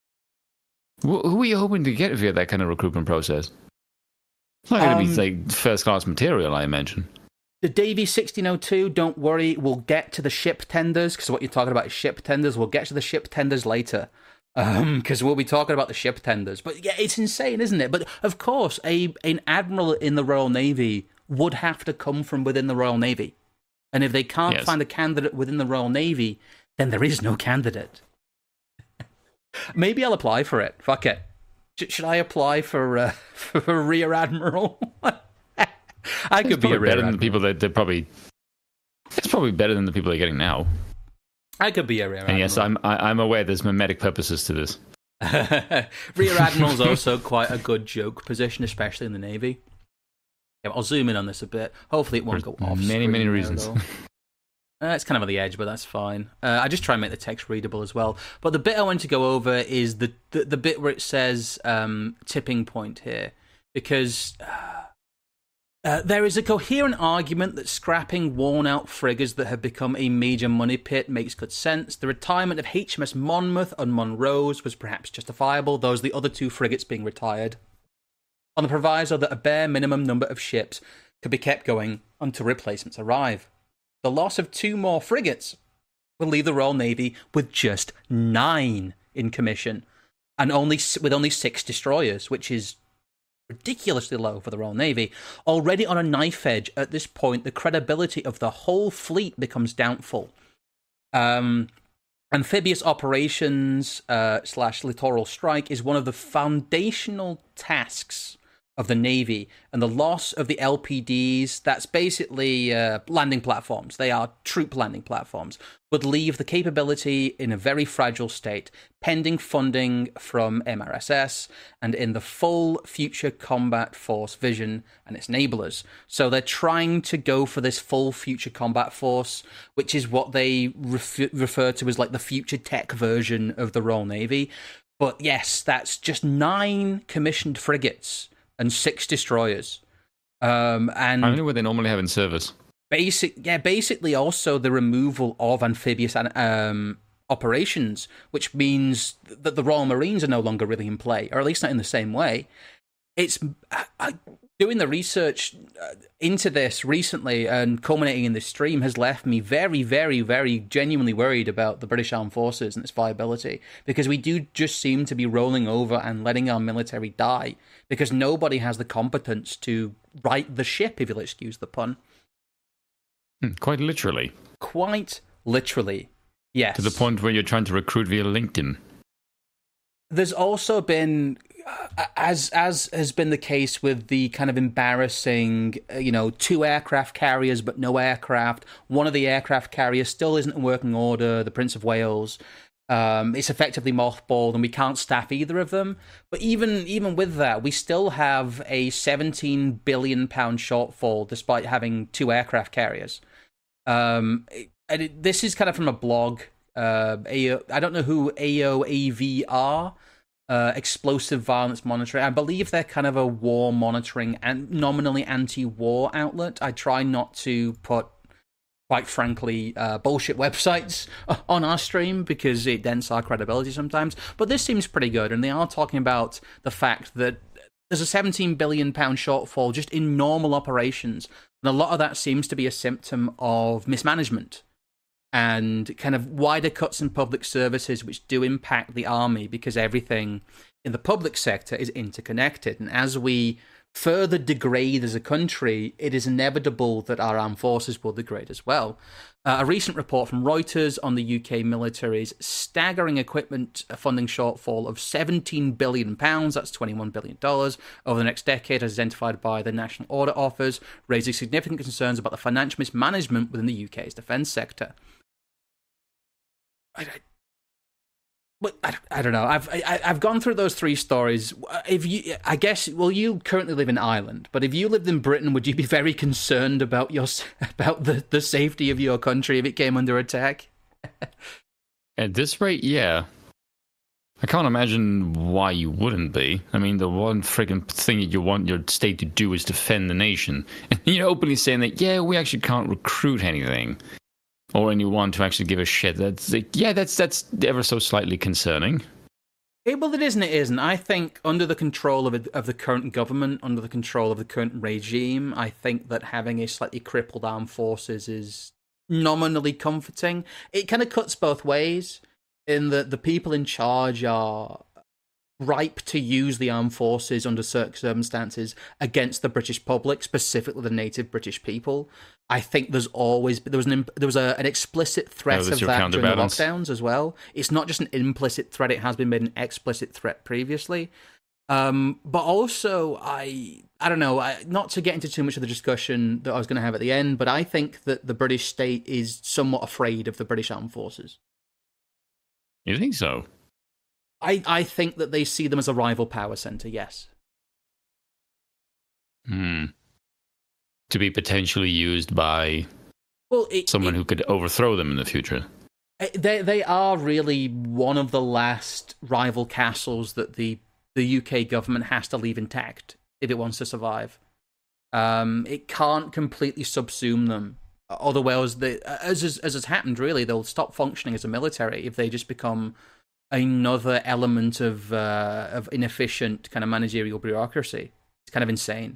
Wh- who are you hoping to get via that kind of recruitment process? It's not going to Um, be like first class material, I imagine. The Davy sixteen oh two, don't worry, we'll get to the ship tenders, because what you're talking about is ship tenders. We'll get to the ship tenders later, because um, we'll be talking about the ship tenders. But yeah, it's insane, isn't it? But of course, a an admiral in the Royal Navy would have to come from within the Royal Navy. And if they can't Yes. find a candidate within the Royal Navy, then there is no candidate. Maybe I'll apply for it. Fuck it. Sh- should I apply for, uh, for a Rear Admiral? I could It's be a probably Rear better than Admiral. the people that they're probably. It's probably better than the people they're getting now. I could be a Rear Admiral. And yes, I'm I, I'm aware there's mimetic purposes to this. Rear Admiral's also quite a good joke position, especially in the Navy. Yeah, I'll zoom in on this a bit. Hopefully it won't There's go off. many, screen many there, reasons. though. Uh, it's kind of on the edge, but that's fine. Uh, I just try and make the text readable as well. But the bit I want to go over is the the, the bit where it says um, tipping point here. Because uh, uh, there is a coherent argument that scrapping worn-out frigates that have become a major money pit makes good sense. The retirement of H M S Monmouth and Monrose was perhaps justifiable, those are the other two frigates being retired, on the proviso that a bare minimum number of ships could be kept going until replacements arrive. The loss of two more frigates will leave the Royal Navy with just nine in commission, and only with only six destroyers, which is ridiculously low for the Royal Navy. Already on a knife edge at this point, the credibility of the whole fleet becomes doubtful. Um, amphibious operations uh, slash littoral strike is one of the foundational tasks of the Navy, and the loss of the L P Ds, that's basically uh, landing platforms, they are troop landing platforms, would leave the capability in a very fragile state, pending funding from M R S S and in the full future combat force vision and its enablers. So they're trying to go for this full future combat force, which is what they ref- refer to as like the future tech version of the Royal Navy. But yes, that's just nine commissioned frigates and six destroyers. Um, and I don't know what they normally have in service. Basic, yeah, basically also the removal of amphibious um, operations, which means that the Royal Marines are no longer really in play, or at least not in the same way. It's I, I, doing the research into this recently and culminating in this stream has left me very, very, very genuinely worried about the British Armed Forces and its viability, because we do just seem to be rolling over and letting our military die because nobody has the competence to right the ship, if you'll excuse the pun. Quite literally. Quite literally, yes. To the point where you're trying to recruit via LinkedIn. There's also been as as has been the case with the kind of embarrassing, you know, two aircraft carriers but no aircraft. One of the aircraft carriers still isn't in working order, the Prince of Wales. Um, it's effectively mothballed, and we can't staff either of them. But even even with that, we still have a seventeen billion pound shortfall, despite having two aircraft carriers. Um, and it, this is kind of from a blog. Uh, A O, I don't know who A O A V are. Uh, explosive violence monitoring. I believe they're kind of a war monitoring and nominally anti-war outlet. I try not to put, quite frankly, uh, bullshit websites on our stream because it dents our credibility sometimes. But this seems pretty good, and they are talking about the fact that there's a seventeen billion pound shortfall just in normal operations, and a lot of that seems to be a symptom of mismanagement and kind of wider cuts in public services, which do impact the army because everything in the public sector is interconnected. And as we further degrade as a country, it is inevitable that our armed forces will degrade as well. Uh, a recent report from Reuters on the U K military's staggering equipment funding shortfall of seventeen billion pounds, that's twenty-one billion dollars, over the next decade, as identified by the National Audit Office, raises significant concerns about the financial mismanagement within the U K's defence sector. I, I, but I, I don't know. I've I, I've gone through those three stories. If you, I guess, well, you currently live in Ireland, but if you lived in Britain, would you be very concerned about your about the, the safety of your country if it came under attack? At this rate, yeah. I can't imagine why you wouldn't be. I mean, the one freaking thing that you want your state to do is defend the nation, and you're openly saying that, yeah, we actually can't recruit anything. Or anyone to actually give a shit. That's like, yeah, that's that's ever so slightly concerning. It, well, it isn't. It isn't. I think under the control of of the current government, under the control of the current regime, I think that having a slightly crippled armed forces is nominally comforting. It kind of cuts both ways, in that the people in charge are ripe to use the armed forces under certain circumstances against the British public, specifically the native British people. I think there's always there was an there was a, an explicit threat oh, of that during the lockdowns as well. It's not just an implicit threat; it has been made an explicit threat previously. Um, but also, I I don't know, I, not to get into too much of the discussion that I was going to have at the end, but I think that the British state is somewhat afraid of the British armed forces. You think so? I, I think that they see them as a rival power center, yes. Hmm. To be potentially used by well, it, someone it, who could overthrow them in the future. They they are really one of the last rival castles that the, the U K government has to leave intact if it wants to survive. Um, it can't completely subsume them. Otherwise, they, as, as, as has happened, really, they'll stop functioning as a military if they just become another element of uh, of inefficient kind of managerial bureaucracy. It's kind of insane.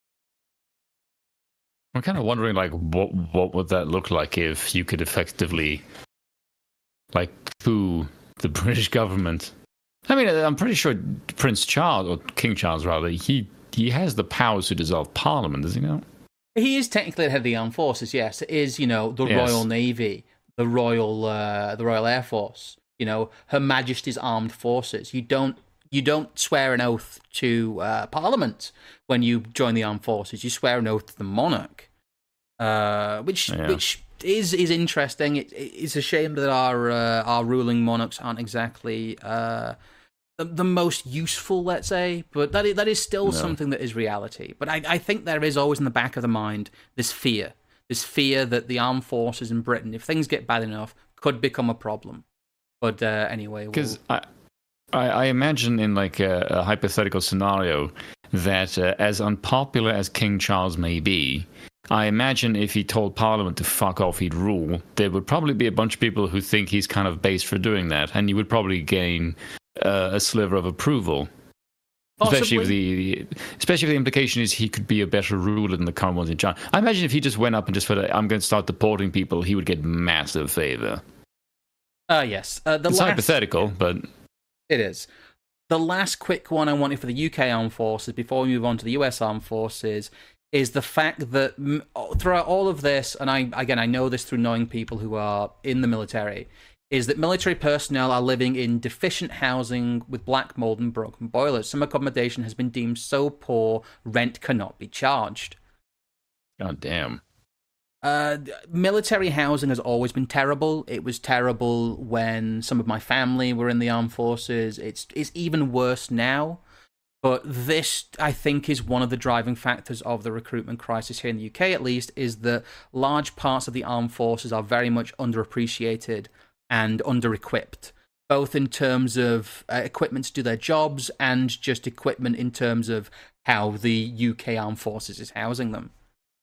I'm kind of wondering, like, what what would that look like if you could effectively, like, coup the British government? I mean, I'm pretty sure Prince Charles, or King Charles rather, he he has the powers to dissolve Parliament, does he not? He is technically the head of the armed forces. Yes, it is. You know, the yes. Royal Navy, the Royal uh, the Royal Air Force. You know, Her Majesty's Armed Forces. You don't you don't swear an oath to uh, Parliament when you join the armed forces. You swear an oath to the monarch, uh, which yeah. which is is interesting. It, it's a shame that our uh, our ruling monarchs aren't exactly uh, the, the most useful, let's say, but that is, that is still no. something that is reality. But I, I think there is always in the back of the mind this fear, this fear that the armed forces in Britain, if things get bad enough, could become a problem. But uh, anyway, because we'll... I, I, I imagine in like a, a hypothetical scenario that uh, as unpopular as King Charles may be, I imagine if he told Parliament to fuck off, he'd rule. There would probably be a bunch of people who think he's kind of based for doing that, and he would probably gain uh, a sliver of approval. Possibly. Especially if the especially if the implication is he could be a better ruler than the current ones in charge. I imagine if he just went up and just said, "I'm going to start deporting people," he would get massive favor. Uh, yes. Uh, the it's last, hypothetical, but... It is. The last quick one I wanted for the U K Armed Forces, before we move on to the U S Armed Forces, is the fact that throughout all of this, and I again, I know this through knowing people who are in the military, is that military personnel are living in deficient housing with black mold and broken boilers. Some accommodation has been deemed so poor, rent cannot be charged. God damn. Uh, military housing has always been terrible. It was terrible when some of my family were in the armed forces. It's it's even worse now. But this, I think, is one of the driving factors of the recruitment crisis here in the U K, at least, is that large parts of the armed forces are very much underappreciated and under-equipped, both in terms of uh, equipment to do their jobs and just equipment in terms of how the U K armed forces is housing them.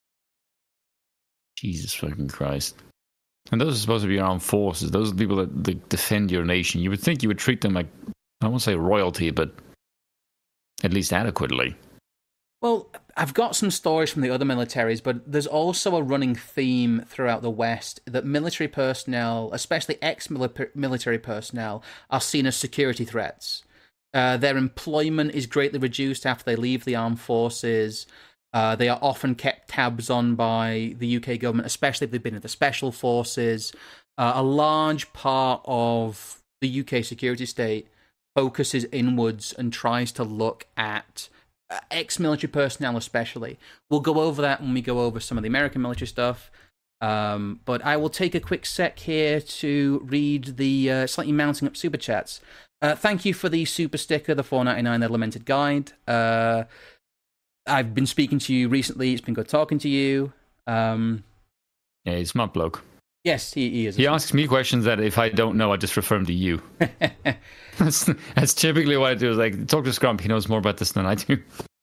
Jesus fucking Christ. And those are supposed to be your armed forces. Those are the people that, that defend your nation. You would think you would treat them like, I won't say royalty, but at least adequately. Well, I've got some stories from the other militaries, but there's also a running theme throughout the West that military personnel, especially ex-military personnel, are seen as security threats. Uh, their employment is greatly reduced after they leave the armed forces. Uh, they are often kept tabs on by the U K government, especially if they've been in the special forces. Uh, a large part of the U K security state focuses inwards and tries to look at uh, ex-military personnel especially. We'll go over that when we go over some of the American military stuff. Um, but I will take a quick sec here to read the uh, slightly mounting up super chats. Uh, thank you for the super sticker, the four ninety-nine, the Lamented Guide. Uh, I've been speaking to you recently. It's been good talking to you. Um, yeah, he's a smart bloke. Yes, he, he is. He asks me questions that if I don't know, I just refer him to you. that's, that's typically what I do. Is like, talk to Scrump. He knows more about this than I do.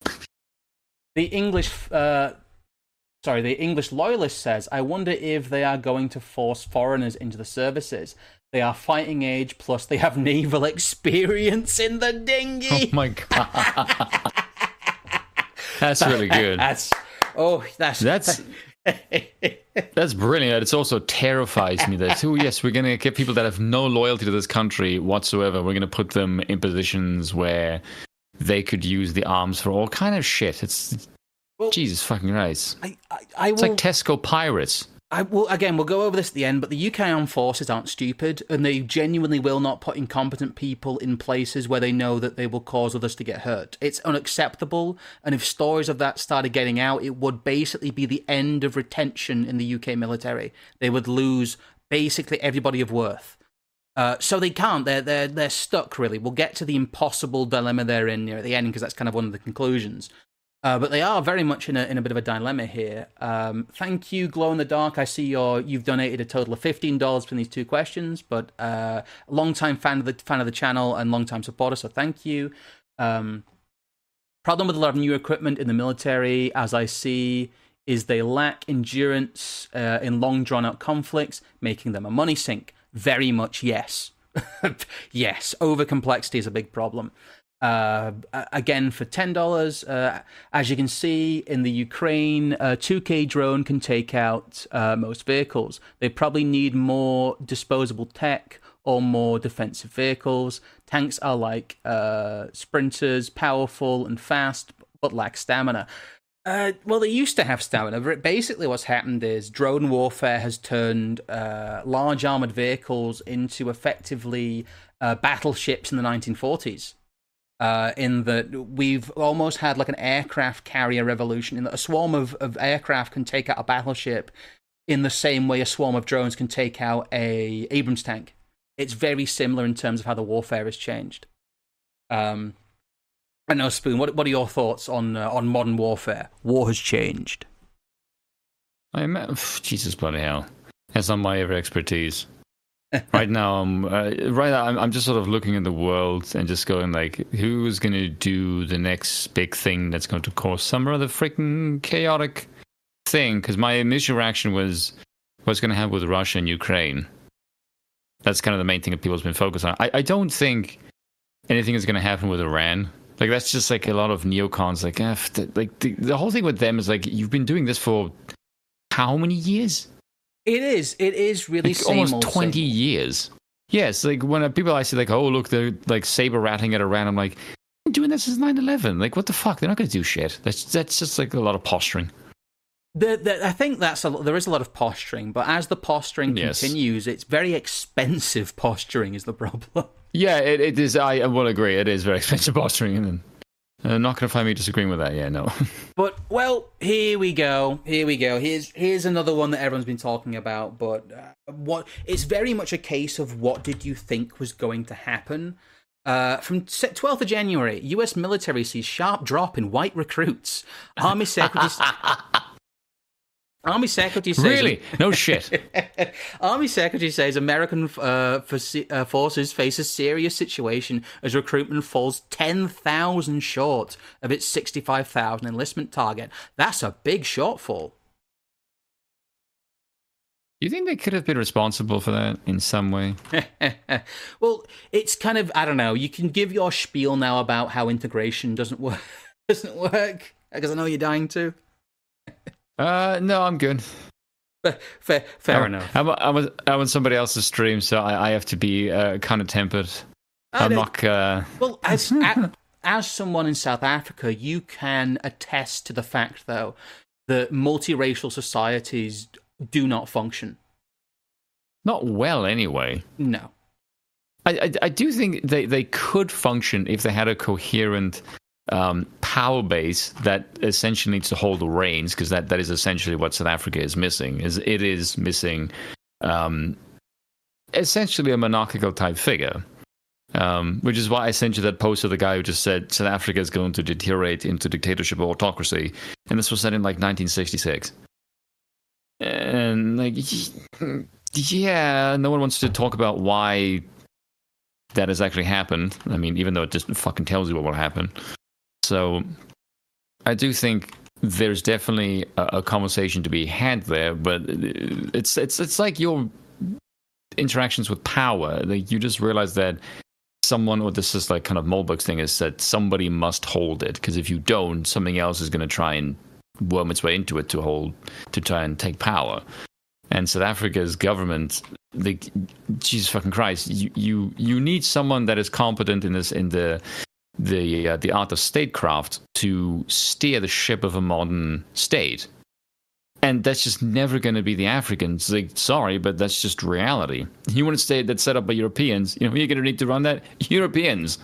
The English, uh, sorry, the English loyalist says, I wonder if they are going to force foreigners into the services. They are fighting age, plus they have naval experience in the dinghy. Oh my God. That's really good. That's, oh, that's... That's... That's brilliant. It also terrifies me that, oh yes, we're going to get people that have no loyalty to this country whatsoever. We're going to put them in positions where they could use the arms for all kind of shit. It's well, Jesus fucking Christ. I, I, I it's will, like Tesco Pirates. I will, again, we'll go over this at the end, but the U K armed forces aren't stupid, and they genuinely will not put incompetent people in places where they know that they will cause others to get hurt. It's unacceptable, and if stories of that started getting out, it would basically be the end of retention in the U K military. They would lose basically everybody of worth. Uh, so they can't. They're, they're, they're stuck, really. We'll get to the impossible dilemma they're in near the end, because that's kind of one of the conclusions. Uh, but they are very much in a in a bit of a dilemma here. Um, thank you, Glow in the Dark. I see your you've donated a total of fifteen dollars for these two questions, but uh, a long-time fan of the fan of the channel and long-time supporter, so thank you. Um, problem with a lot of new equipment in the military, as I see, is they lack endurance uh, in long, drawn-out conflicts, making them a money sink. Very much yes. Yes, over-complexity is a big problem. Uh, again, for ten dollars, uh, as you can see, in the Ukraine, a two K drone can take out uh, most vehicles. They probably need more disposable tech or more defensive vehicles. Tanks are like uh, sprinters, powerful and fast, but lack stamina. Uh, well, they used to have stamina. But basically what's happened is drone warfare has turned uh, large armored vehicles into effectively uh, battleships in the nineteen forties. Uh, in that we've almost had like an aircraft carrier revolution, in that a swarm of, of aircraft can take out a battleship in the same way a swarm of drones can take out a Abrams tank. It's very similar in terms of how the warfare has changed. Um, I know, Spoon, what what are your thoughts on uh, on modern warfare? War has changed. I mean, Jesus bloody hell, that's not my ever expertise. Right now, I'm uh, right now, I'm, I'm just sort of looking at the world and just going like, who's going to do the next big thing that's going to cause some other freaking chaotic thing? Because my initial reaction was, what's going to happen with Russia and Ukraine? That's kind of the main thing that people's been focused on. I, I don't think anything is going to happen with Iran. Like, that's just like a lot of neocons. Like, eh, the, like the, the whole thing with them is like, you've been doing this for how many years? It is. It is really like same almost old, twenty same. years. Yes, like when people I see like, oh look, they're like saber ratting at Iran. I'm like, I'm doing this since nine eleven. Like, what the fuck? They're not going to do shit. That's that's just like a lot of posturing. The, the, I think that's a, there is a lot of posturing, but as the posturing Yes. continues, it's very expensive posturing is the problem. Yeah, it, it is. I, I will agree. It is very expensive posturing, and uh, not going to find me disagreeing with that. Yeah, no. But well, here we go. Here we go. Here's here's another one that everyone's been talking about. But uh, what it's very much a case of what did you think was going to happen? Uh, from twelfth of January, U S military sees sharp drop in white recruits. Army Secretary. Army Secretary says... Really? No shit. Army Secretary says American uh, for, uh, forces face a serious situation as recruitment falls ten thousand short of its sixty-five thousand enlistment target. That's a big shortfall. Do you think they could have been responsible for that in some way? Well, it's kind of, I don't know, you can give your spiel now about how integration doesn't work, doesn't work, because I know you're dying to. Uh, no, I'm good. Fair, fair I'm, enough. I'm, I'm, I'm on somebody else's stream, so I, I have to be uh, kind of tempered. I'm not... Uh... Well, as, as, as someone in South Africa, you can attest to the fact, though, that multiracial societies do not function. Not well, anyway. No. I, I, I do think they, they could function if they had a coherent um, power base that essentially needs to hold the reins, because that, that is essentially what South Africa is missing. Is it is missing um, essentially a monarchical type figure, um, which is why I sent you that post of the guy who just said South Africa is going to deteriorate into dictatorship or autocracy, and this was said in like nineteen sixty-six. And like, yeah, no one wants to talk about why that has actually happened. I mean, even though it just fucking tells you what will happen. So I do think there's definitely a, a conversation to be had there, but it's it's it's like your interactions with power. Like, you just realize that someone, or this is like kind of Mulberg's thing, is that somebody must hold it, because if you don't, something else is going to try and worm its way into it to hold, to try and take power. And South Africa's government, the Jesus fucking Christ, you you you need someone that is competent in this in the the uh, the art of statecraft to steer the ship of a modern state. And that's just never going to be the Africans. Like, sorry, but that's just reality. You want a state that's set up by Europeans, you know who you're going to need to run that? Europeans.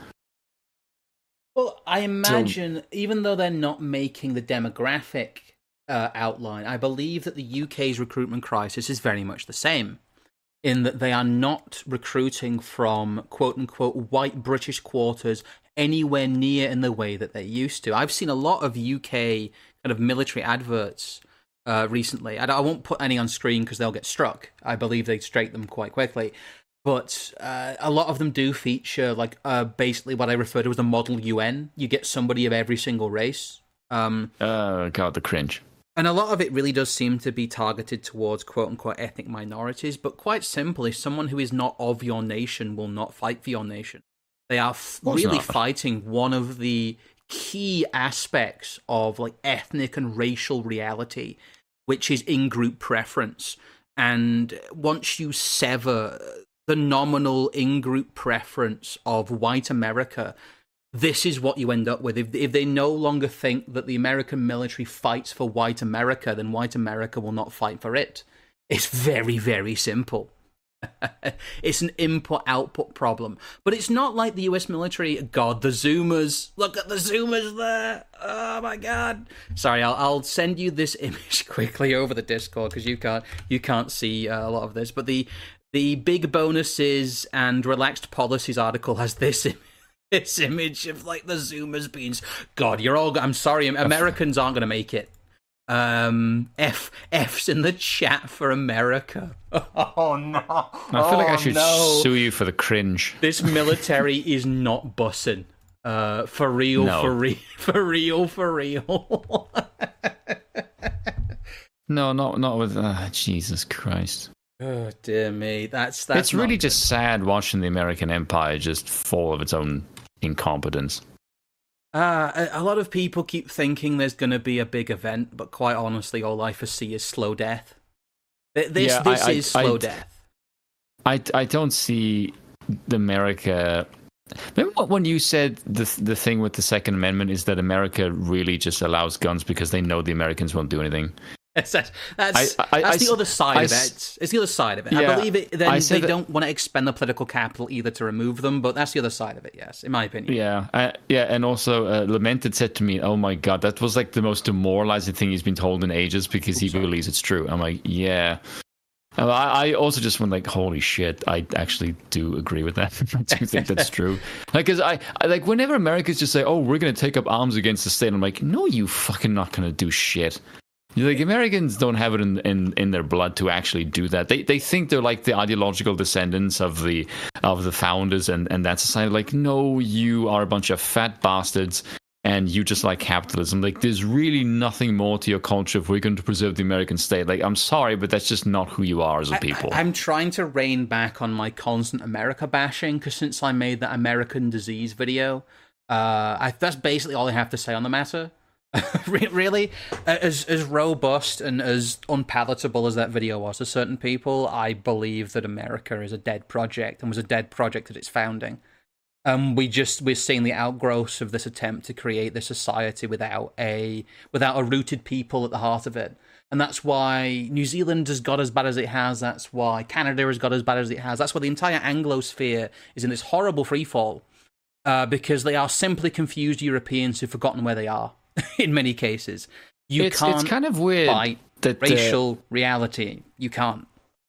Well, I imagine, so, even though they're not making the demographic uh, outline, I believe that the U K's recruitment crisis is very much the same, in that they are not recruiting from quote-unquote white British quarters anywhere near in the way that they used to. I've seen a lot of U K kind of military adverts uh, recently. I, I won't put any on screen because they'll get struck. I believe they strike them quite quickly. But uh, a lot of them do feature, like, uh, basically what I refer to as a model U N. You get somebody of every single race. Um, uh, God, the cringe. And a lot of it really does seem to be targeted towards quote-unquote ethnic minorities, but quite simply, someone who is not of your nation will not fight for your nation. They are f- really not. fighting one of the key aspects of, like, ethnic and racial reality, which is in-group preference. And once you sever the nominal in-group preference of white America, this is what you end up with. If, if they no longer think that the American military fights for white America, then white America will not fight for it. It's very, very simple. It's an input-output problem. But it's not like the U S military, God, the Zoomers, look at the Zoomers there, oh my God. Sorry, I'll, I'll send you this image quickly over the Discord, because you can't, you can't see uh, a lot of this, but the The big bonuses and relaxed policies article has this Im- this image of, like, the Zoomers being, God, you're all, I'm sorry, Americans aren't going to make it. Um, F, F's in the chat for America. Oh, no. I feel like I should no. sue you for the cringe. This military is not bussing. Uh, for real, no. for real, for real, for real. no, not, not with, uh, Jesus Christ. Oh, dear me. That's, that's It's really good. just sad watching the American empire just fall of its own incompetence. Uh, a, a lot of people keep thinking there's going to be a big event, but quite honestly, all I foresee is slow death. This, yeah, this I, is I, slow I, death. I, I don't see the America... Remember when you said the the thing with the Second Amendment is that America really just allows guns because they know the Americans won't do anything? That's that's, that's, I, I, that's I, the other side I, of it. It's the other side of it. Yeah, I believe it. Then they that, don't want to expend the political capital either to remove them, but that's the other side of it. Yes, in my opinion. Yeah, I, yeah, and also uh, Lamented said to me, "Oh my god, that was like the most demoralizing thing he's been told in ages because he Sorry. believes it's true." I'm like, yeah. I, I also just went like, holy shit, I actually do agree with that. I do think that's true. Like, cause I, I like whenever Americans just say, "Oh, we're going to take up arms against the state," I'm like, no, you fucking not going to do shit. Like, Americans don't have it in, in, in their blood to actually do that. They they think they're like the ideological descendants of the of the founders and, and that society. Like, no, you are a bunch of fat bastards and you just like capitalism. Like, there's really nothing more to your culture if we're going to preserve the American state. Like, I'm sorry, but that's just not who you are as a people. I, I'm trying to rein back on my constant America bashing, because since I made that American disease video, uh, I, that's basically all I have to say on the matter. Really, as as robust and as unpalatable as that video was to certain people, I believe that America is a dead project and was a dead project at its founding. Um, we just we're seeing the outgrowths of this attempt to create this society without a without a rooted people at the heart of it, and that's why New Zealand has got as bad as it has. That's why Canada has got as bad as it has. That's why the entire Anglosphere is in this horrible freefall, uh, because they are simply confused Europeans who've forgotten where they are. In many cases, you it's, can't. It's kind of weird fight that racial uh, reality. You can't.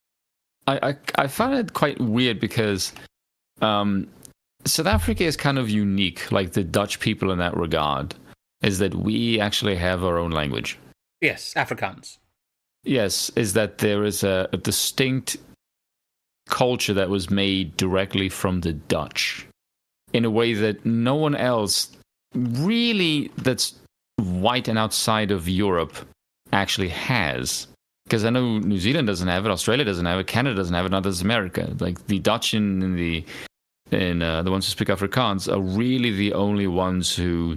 I, I I find it quite weird because um, South Africa is kind of unique, like the Dutch people in that regard, is that we actually have our own language. Yes, Afrikaans. Yes, is that there is a, a distinct culture that was made directly from the Dutch in a way that no one else really that's white and outside of Europe actually has. Because I know New Zealand doesn't have it, Australia doesn't have it, Canada doesn't have it, not does America. Like the Dutch and, and the and uh, the ones who speak Afrikaans are really the only ones who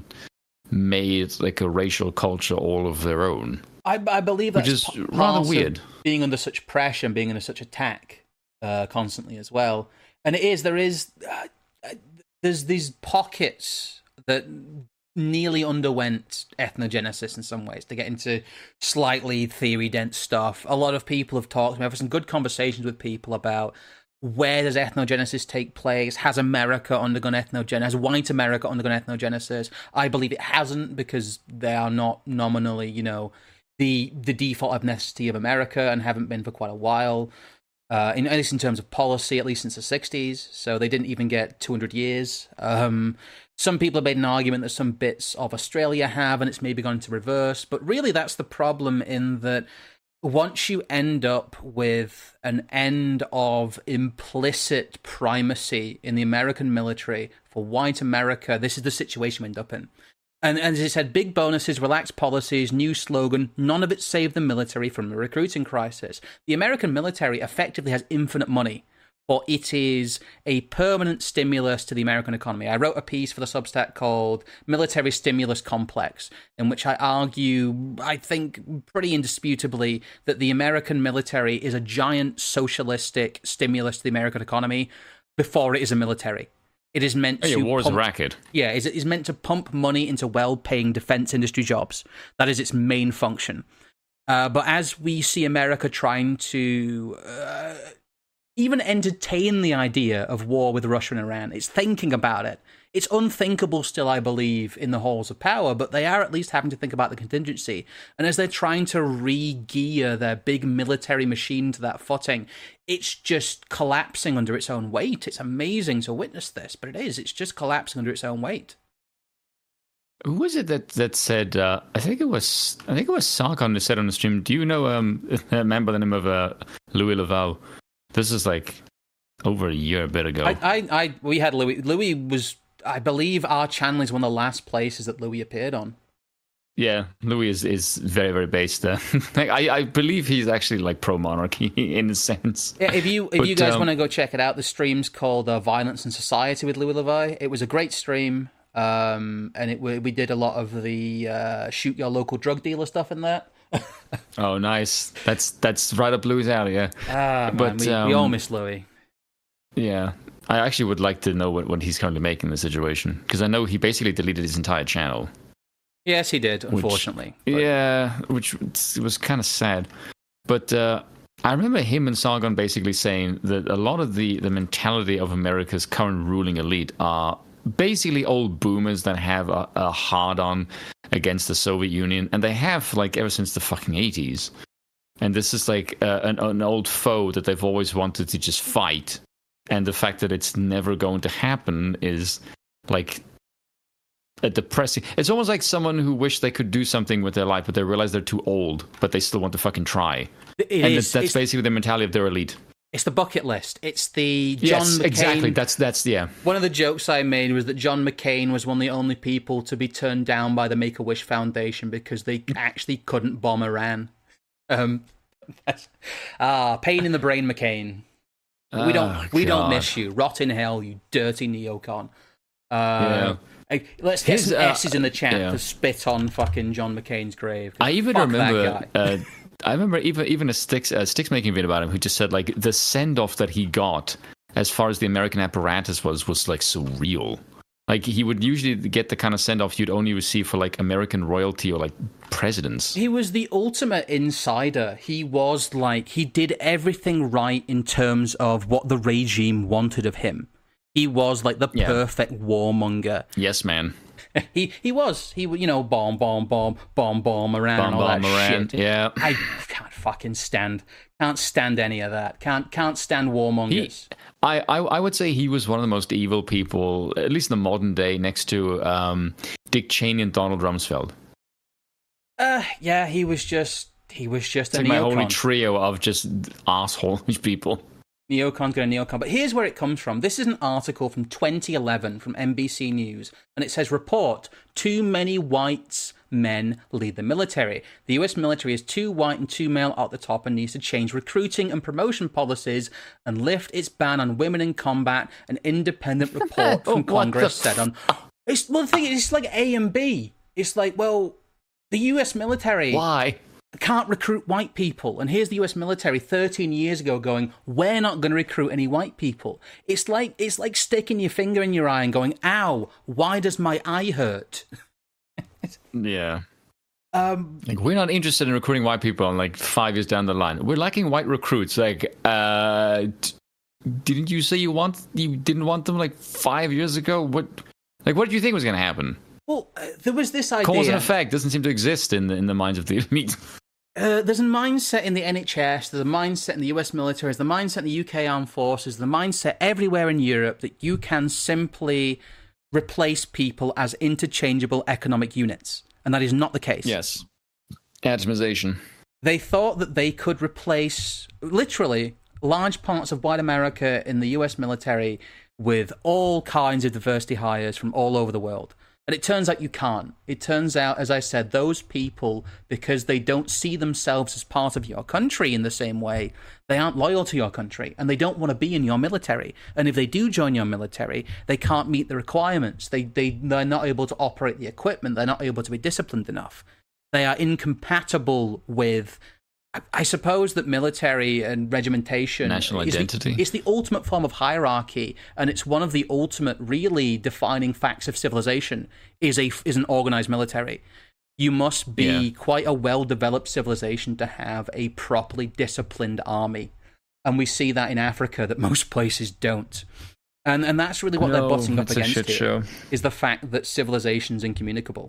made like a racial culture all of their own. I, I believe that's which is p- rather weird. Being under such pressure and being under such attack uh, constantly as well. And it is, there is, uh, there's these pockets that nearly underwent ethnogenesis in some ways, to get into slightly theory-dense stuff. A lot of people have talked, I've had some good conversations with people about where does ethnogenesis take place? Has America undergone ethnogenesis? Has white America undergone ethnogenesis? I believe it hasn't, because they are not nominally, you know, the the default ethnicity of America and haven't been for quite a while. Uh, in, at least in terms of policy, at least since the sixties. So they didn't even get two hundred years. Um, some people have made an argument that some bits of Australia have, and it's maybe gone into reverse. But really, that's the problem, in that once you end up with an end of implicit primacy in the American military for white America, this is the situation we end up in. And, and as I said, big bonuses, relaxed policies, new slogan, none of it saved the military from a recruiting crisis. The American military effectively has infinite money, for it is a permanent stimulus to the American economy. I wrote a piece for the Substack called Military Stimulus Complex, in which I argue, I think pretty indisputably, that the American military is a giant socialistic stimulus to the American economy before it is a military. It is meant oh, yeah, to war is pump, a racket. Yeah, it is meant to pump money into well-paying defense industry jobs. That is its main function. Uh, but as we see America trying to uh, even entertain the idea of war with Russia and Iran, it's thinking about it. It's unthinkable still, I believe, in the halls of power, but they are at least having to think about the contingency. And as they're trying to re-gear their big military machine to that footing, it's just collapsing under its own weight. It's amazing to witness this, but it is. It's just collapsing under its own weight. Who was it that that said? Uh, I think it was. I think it was Sarkon who said on the stream. Do you know um, a man by the name of uh, Louis Laval? This is like over a year, a bit ago. I, I, I we had Louis. Louis was, I believe, our channel is one of the last places that Louis appeared on. Yeah, Louis is, is very, very based. Uh, like, I, I believe he's actually like pro-monarchy in a sense. Yeah, if you if but, you guys um, want to go check it out, the stream's called uh, Violence and Society with Louis Levi. It was a great stream, um, and it we did a lot of the uh, shoot your local drug dealer stuff in that. Oh, nice. That's that's right up Louis' alley, yeah. Ah, man, but we, um, we all miss Louis. Yeah, I actually would like to know what, what he's currently making in the situation, because I know he basically deleted his entire channel. Yes, he did, unfortunately. Which, yeah, which was kind of sad. But uh, I remember him and Sargon basically saying that a lot of the, the mentality of America's current ruling elite are basically old boomers that have a, a hard-on against the Soviet Union, and they have, like, ever since the fucking eighties. And this is, like, uh, an, an old foe that they've always wanted to just fight. And the fact that it's never going to happen is, like... a depressing. It's almost like someone who wished they could do something with their life, but they realize they're too old, but they still want to fucking try. It and is, that's basically the mentality of their elite. It's the bucket list. It's the John yes, McCain. Exactly. That's that's yeah. One of the jokes I made was that John McCain was one of the only people to be turned down by the Make-A-Wish Foundation because they actually couldn't bomb Iran. Um, ah, pain in the brain, McCain. We don't oh, we God. don't miss you. Rot in hell, you dirty neocon. Uh, yeah. Hey, let's get His, some uh, S's in the chat yeah. to spit on fucking John McCain's grave. I even Fuck remember. that guy. uh, I remember even even a Sticks uh, Sticks making a video about him who just said like the send off that he got as far as the American apparatus was was like surreal. Like he would usually get the kind of send off you'd only receive for like American royalty or like presidents. He was the ultimate insider. He was like he did everything right in terms of what the regime wanted of him. He was like the Yeah. perfect warmonger. Yes, man. He he was. He you know bomb bomb bomb bomb bomb around Bomb and all bomb that around. shit. Yeah. I can't fucking stand. Can't stand any of that. Can't can't stand warmongers. He, I, I I would say he was one of the most evil people, at least in the modern day, next to um, Dick Cheney and Donald Rumsfeld. Uh, yeah, he was just he was just It's a like my neocon. holy trio of just asshole people. Neocon's going to neocon. But here's where it comes from. This is an article from twenty eleven from N B C News, and it says, report, too many white men lead the military. The U S military is too white and too male at the top and needs to change recruiting and promotion policies and lift its ban on women in combat, an independent report from What Congress the said on... It's, well, the thing is, it's like A and B. It's like, well, the U S military... Why? can't recruit white people. And here's the U S military thirteen years ago going, we're not going to recruit any white people. It's like it's like sticking your finger in your eye and going, ow, why does my eye hurt? Yeah. Um, Like we're not interested in recruiting white people. And like five years down the line, we're lacking white recruits. Like, uh, d- didn't you say you want you didn't want them like five years ago? What, like, what did you think was going to happen? well, uh, there was this idea. Cause and effect doesn't seem to exist in the in the minds of the elite. Uh, there's a mindset in the N H S, there's a mindset in the U S military, there's the mindset in the U K Armed Forces, the mindset everywhere in Europe that you can simply replace people as interchangeable economic units. And that is not the case. Yes. Atomization. They thought that they could replace, literally, large parts of white America in the U S military with all kinds of diversity hires from all over the world. And it turns out you can't. It turns out, as I said, those people, because they don't see themselves as part of your country in the same way, they aren't loyal to your country, and they don't want to be in your military. And if they do join your military, they can't meet the requirements. They, they, they're not able to operate the equipment. They're not able to be disciplined enough. They are incompatible with... I suppose that military and regimentation National is identity. The, it's the ultimate form of hierarchy, and it's one of the ultimate, really defining facts of civilization. Is a is an organized military. You must be Yeah. quite a well-developed civilization to have a properly disciplined army, and we see that in Africa that most places don't. And and that's really what No, they're butting up it's a against shit here, show. is the fact that civilization's incommunicable.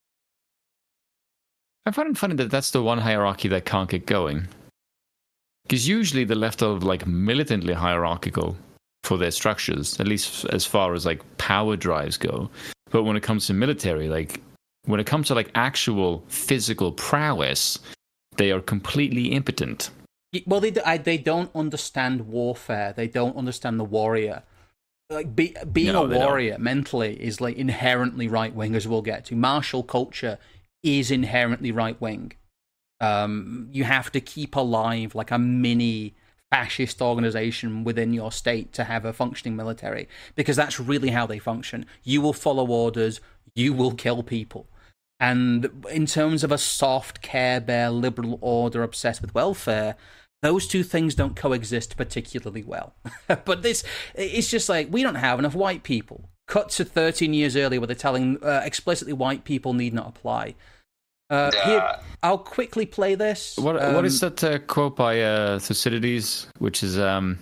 I find it funny that that's the one hierarchy that can't get going. Because usually the left are like militantly hierarchical for their structures, at least as far as like power drives go. But when it comes to military, like when it comes to like actual physical prowess, they are completely impotent. Well, they I, they don't understand warfare. They don't understand the warrior. Like be, being No, a they don't. warrior mentally is like inherently right wing, as we'll get to. Martial culture is inherently right wing. Um, you have to keep alive like a mini fascist organization within your state to have a functioning military, because that's really how they function. You will follow orders. You will kill people. And in terms of a soft, care bear, liberal order obsessed with welfare, those two things don't coexist particularly well. But this, it's just like, we don't have enough white people. cut to thirteen years earlier where they're telling uh, explicitly white people need not apply. Uh, uh, here, I'll quickly play this. What um, what is that uh, quote by uh, Thucydides, which is um,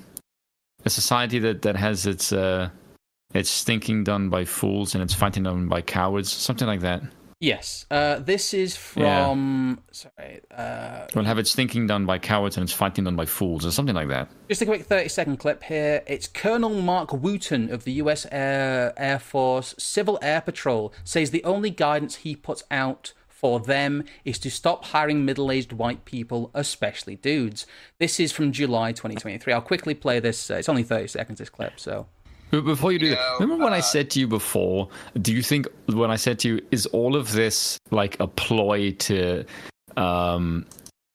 a society that, that has its uh, its thinking done by fools and its fighting done by cowards, something like that. Yes, uh, this is from. Yeah. Sorry. Uh, we'll have its thinking done by cowards and its fighting done by fools, or something like that. Just a quick thirty-second clip here. It's Colonel Mark Wooten of the U S Air, Air Force Civil Air Patrol says the only guidance he puts out for them is to stop hiring middle-aged white people, especially dudes. This is from July twenty twenty-three. I'll quickly play this. Uh, it's only thirty seconds, this clip, so... Before you do that, remember when I said to you before, do you think when I said to you, is all of this like a ploy to um,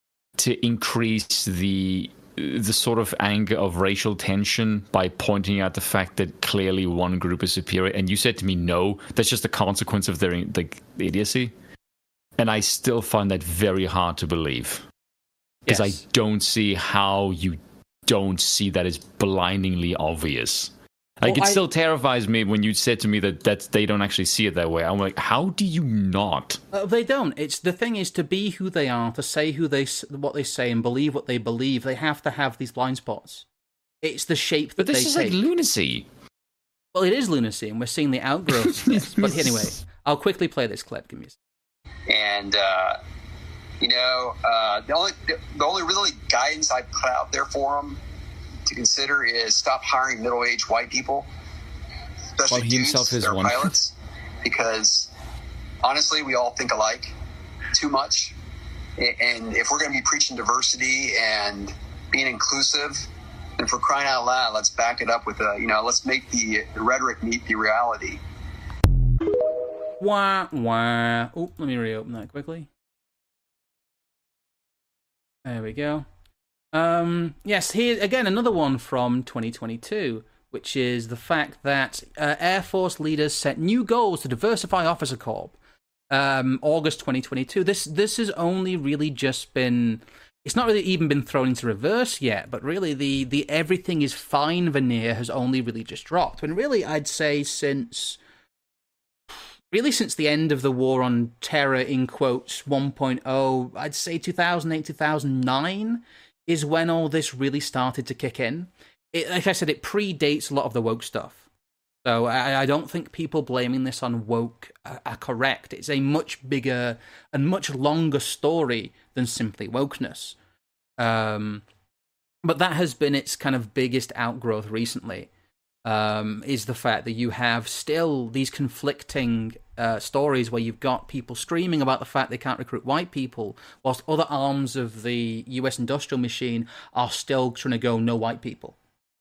to increase the the sort of anger of racial tension by pointing out the fact that clearly one group is superior? And you said to me, no, that's just a consequence of their like idiocy. And I still find that very hard to believe. Because yes. I don't see how you don't see that as blindingly obvious. Like, well, it I, still terrifies me when you said to me that, that they don't actually see it that way. I'm like, how do you not? Uh, they don't. It's the thing is to be who they are, to say who they what they say, and believe what they believe. They have to have these blind spots. It's the shape that but this they is take. like lunacy. Well, it is lunacy, and we're seeing the outgrowths of this. But anyway, I'll quickly play this clip. Give me a second. And uh, you know, uh, the only the, the only really guidance I'd put out there for them to consider is stop hiring middle-aged white people, especially well, dudes that are one. pilots, because honestly, we all think alike too much. And if we're going to be preaching diversity and being inclusive, then for crying out loud, let's back it up with a, you know, let's make the, the rhetoric meet the reality. Wah, wah. Oh, let me reopen that quickly. There we go. Um, yes, here again, another one from twenty twenty-two, which is the fact that uh, Air Force leaders set new goals to diversify officer corps. Um, August twenty twenty-two. This this has only really just been. It's not really even been thrown into reverse yet, but really the the everything is fine veneer has only really just dropped. When really, I'd say since. Really, since the end of the war on terror, in quotes, one point oh, I'd say two thousand eight, two thousand nine is when all this really started to kick in. It, like I said, it predates a lot of the woke stuff. So I, I don't think people blaming this on woke are, are correct. It's a much bigger and much longer story than simply wokeness. Um, but that has been its kind of biggest outgrowth recently. Um, is the fact that you have still these conflicting uh, stories where you've got people screaming about the fact they can't recruit white people, whilst other arms of the U S industrial machine are still trying to go no white people.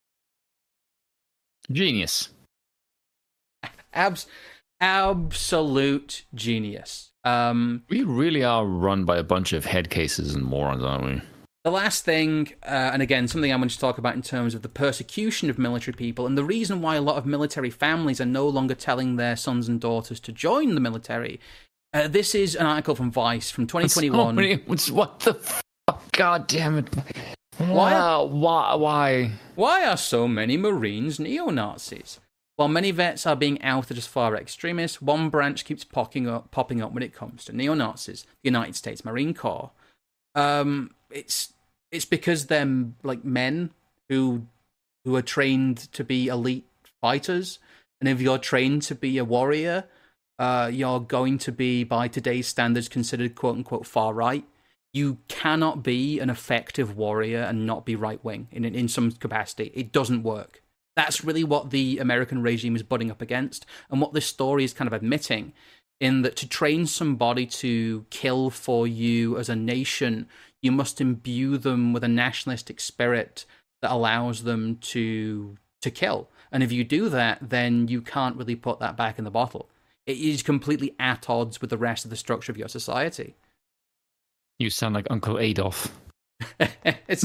Genius. Abs- absolute genius. Um, we really are run by a bunch of head cases and morons, aren't we? The last thing, uh, and again, something I want to talk about in terms of the persecution of military people, and the reason why a lot of military families are no longer telling their sons and daughters to join the military. Uh, this is an article from Vice from twenty twenty-one. So many, what the fuck? God damn it. Why, wow, why, why? Why are so many Marines neo-Nazis? While many vets are being outed as far extremists, one branch keeps popping up, popping up when it comes to neo-Nazis, the United States Marine Corps. Um, it's... It's because they're like men who who are trained to be elite fighters, and if you're trained to be a warrior, uh, you're going to be, by today's standards, considered quote unquote far right. You cannot be an effective warrior and not be right wing in in some capacity. It doesn't work. That's really what the American regime is butting up against, and what this story is kind of admitting. In that, to train somebody to kill for you as a nation, you must imbue them with a nationalistic spirit that allows them to to kill. And if you do that, then you can't really put that back in the bottle. It is completely at odds with the rest of the structure of your society. You sound like Uncle Adolf. It's...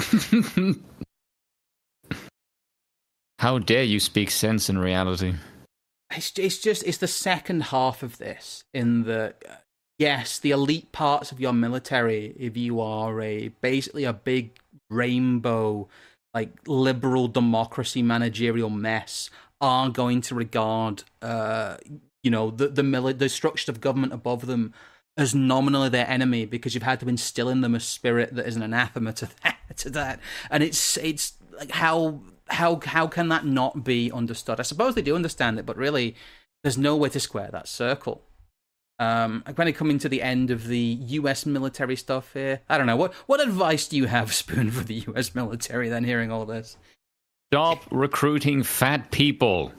How dare you speak sense in reality? It's, it's just, it's the second half of this in the, uh, yes, the elite parts of your military, if you are a, basically a big rainbow, like liberal democracy managerial mess, are going to regard, uh, you know, the the, mili- the structure of government above them as nominally their enemy, because you've had to instill in them a spirit that is an anathema to that. To that. And it's it's like how how how can that not be understood? I suppose they do understand it, but really, there's no way to square that circle. Um, I'm kind of coming to the end of the U S military stuff here. I don't know. What what advice do you have, Spoon, for the U S military then, hearing all this? Stop recruiting fat people.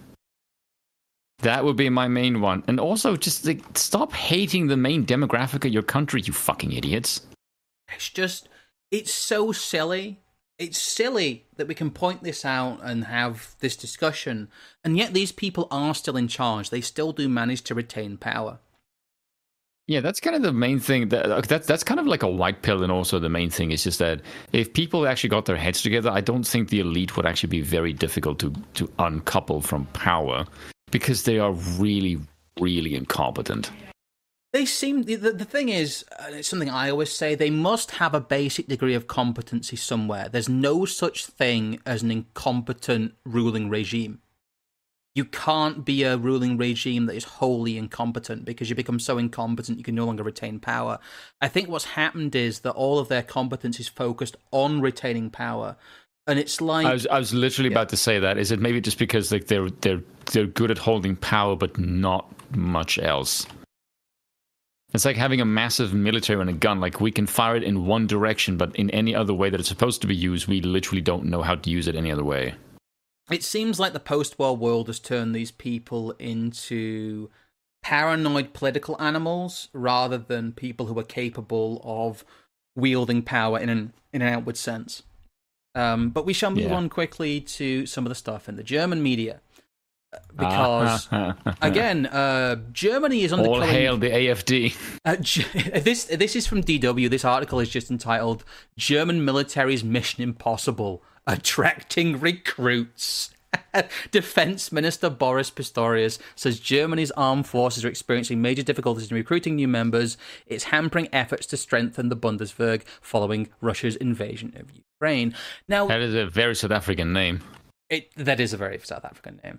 That would be my main one. And also, just like, stop hating the main demographic of your country, you fucking idiots. It's just, it's so silly. It's silly that we can point this out and have this discussion, and yet these people are still in charge. They still do manage to retain power. Yeah, that's kind of the main thing. That, that's that's kind of like a white pill, and also the main thing is just that if people actually got their heads together, I don't think the elite would actually be very difficult to, to uncouple from power, because they are really, really incompetent. They seem, the, the thing is, and it's something I always say, they must have a basic degree of competency somewhere. There's no such thing as an incompetent ruling regime. You can't be a ruling regime that is wholly incompetent, because you become so incompetent you can no longer retain power. I think what's happened is that all of their competence is focused on retaining power, and it's like I was I was literally yeah. about to say that. Is it maybe just because like they're they're they're good at holding power but not much else? It's like having a massive military and a gun. Like, we can fire it in one direction, but in any other way that it's supposed to be used, we literally don't know how to use it any other way. It seems like the post-war world has turned these people into paranoid political animals rather than people who are capable of wielding power in an in an outward sense. Um, but we shall move yeah. on quickly to some of the stuff in the German media. Because, again, uh, Germany is undercutting... All hail the A F D. Uh, this, this is from D W. This article is just entitled, German Military's Mission Impossible, Attracting Recruits. Defense Minister Boris Pistorius says Germany's armed forces are experiencing major difficulties in recruiting new members. It's hampering efforts to strengthen the Bundeswehr following Russia's invasion of Ukraine. Now, that is a very South African name. It, that is a very South African name.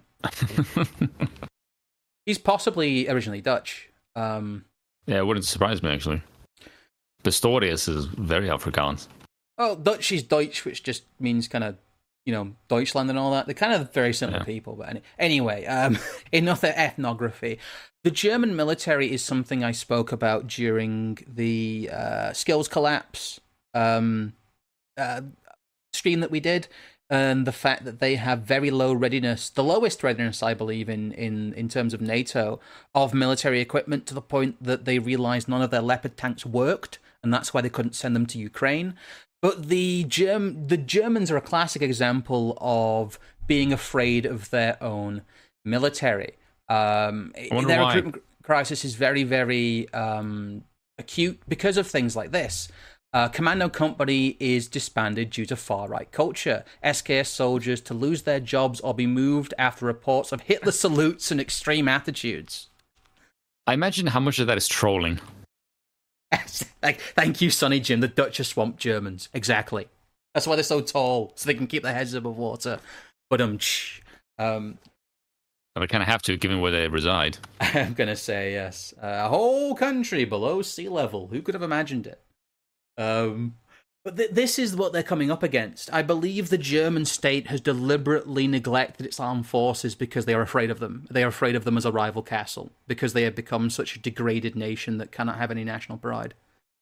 He's possibly originally Dutch. Um, yeah, it wouldn't surprise me, actually. Pistorius is very Afrikaans. Oh, Dutch is Deutsch, which just means kind of, you know, Deutschland and all that. They're kind of very similar yeah. people. But any, anyway, um, enough ethnography. The German military is something I spoke about during the uh, skills collapse um, uh, stream that we did. And the fact that they have very low readiness, the lowest readiness, I believe, in, in, in terms of NATO, of military equipment, to the point that they realized none of their Leopard tanks worked, and that's why they couldn't send them to Ukraine. But the Germ- the Germans are a classic example of being afraid of their own military. Um, their why. recruitment crisis is very, very um, acute because of things like this. Uh, Commando Company is disbanded due to far-right culture. S K S soldiers to lose their jobs or be moved after reports of Hitler salutes and extreme attitudes. I imagine how much of that is trolling. Like, thank you, Sonny Jim. The Dutch are swamp Germans. Exactly. That's why they're so tall, so they can keep their heads above water. But um, um, they kind of have to, given where they reside. I'm gonna say yes. Uh, a whole country below sea level. Who could have imagined it? Um, but th- this is what they're coming up against. I believe the German state has deliberately neglected its armed forces because they are afraid of them. They are afraid of them as a rival castle, because they have become such a degraded nation that cannot have any national pride.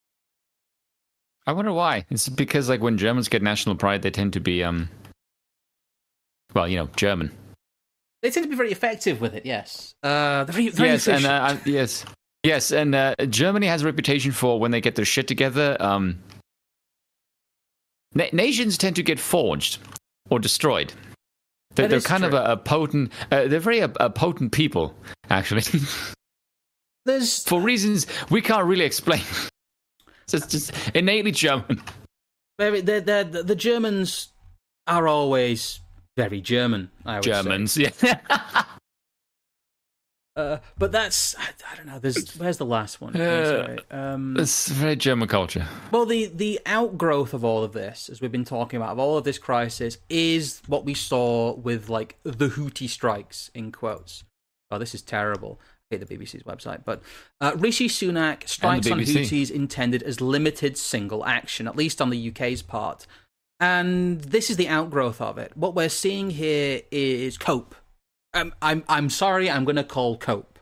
I wonder why. It's because, like, when Germans get national pride, they tend to be, um, well, you know, German. They tend to be very effective with it, yes. Uh, they're very, very yes, efficient. and uh, yes. Yes, and uh, Germany has a reputation for when they get their shit together. Um, na- nations tend to get forged or destroyed. They're, they're kind true. of a, a potent. Uh, they're very a, a potent people, actually. There's for reasons we can't really explain. It's just innately German. Very, they're, they're, the Germans are always very German. I would Germans, say. yeah. Uh, but that's I, I don't know. There's where's the last one? Uh, um, it's very German culture. Well, the the outgrowth of all of this, as we've been talking about, of all of this crisis, is what we saw with like the Houthi strikes in quotes. Oh, this is terrible. I hate the B B C's website, but uh, Rishi Sunak strikes on Houthis intended as limited single action, at least on the U K's part, and this is the outgrowth of it. What we're seeing here is cope. I'm I'm I'm sorry. I'm going to call cope.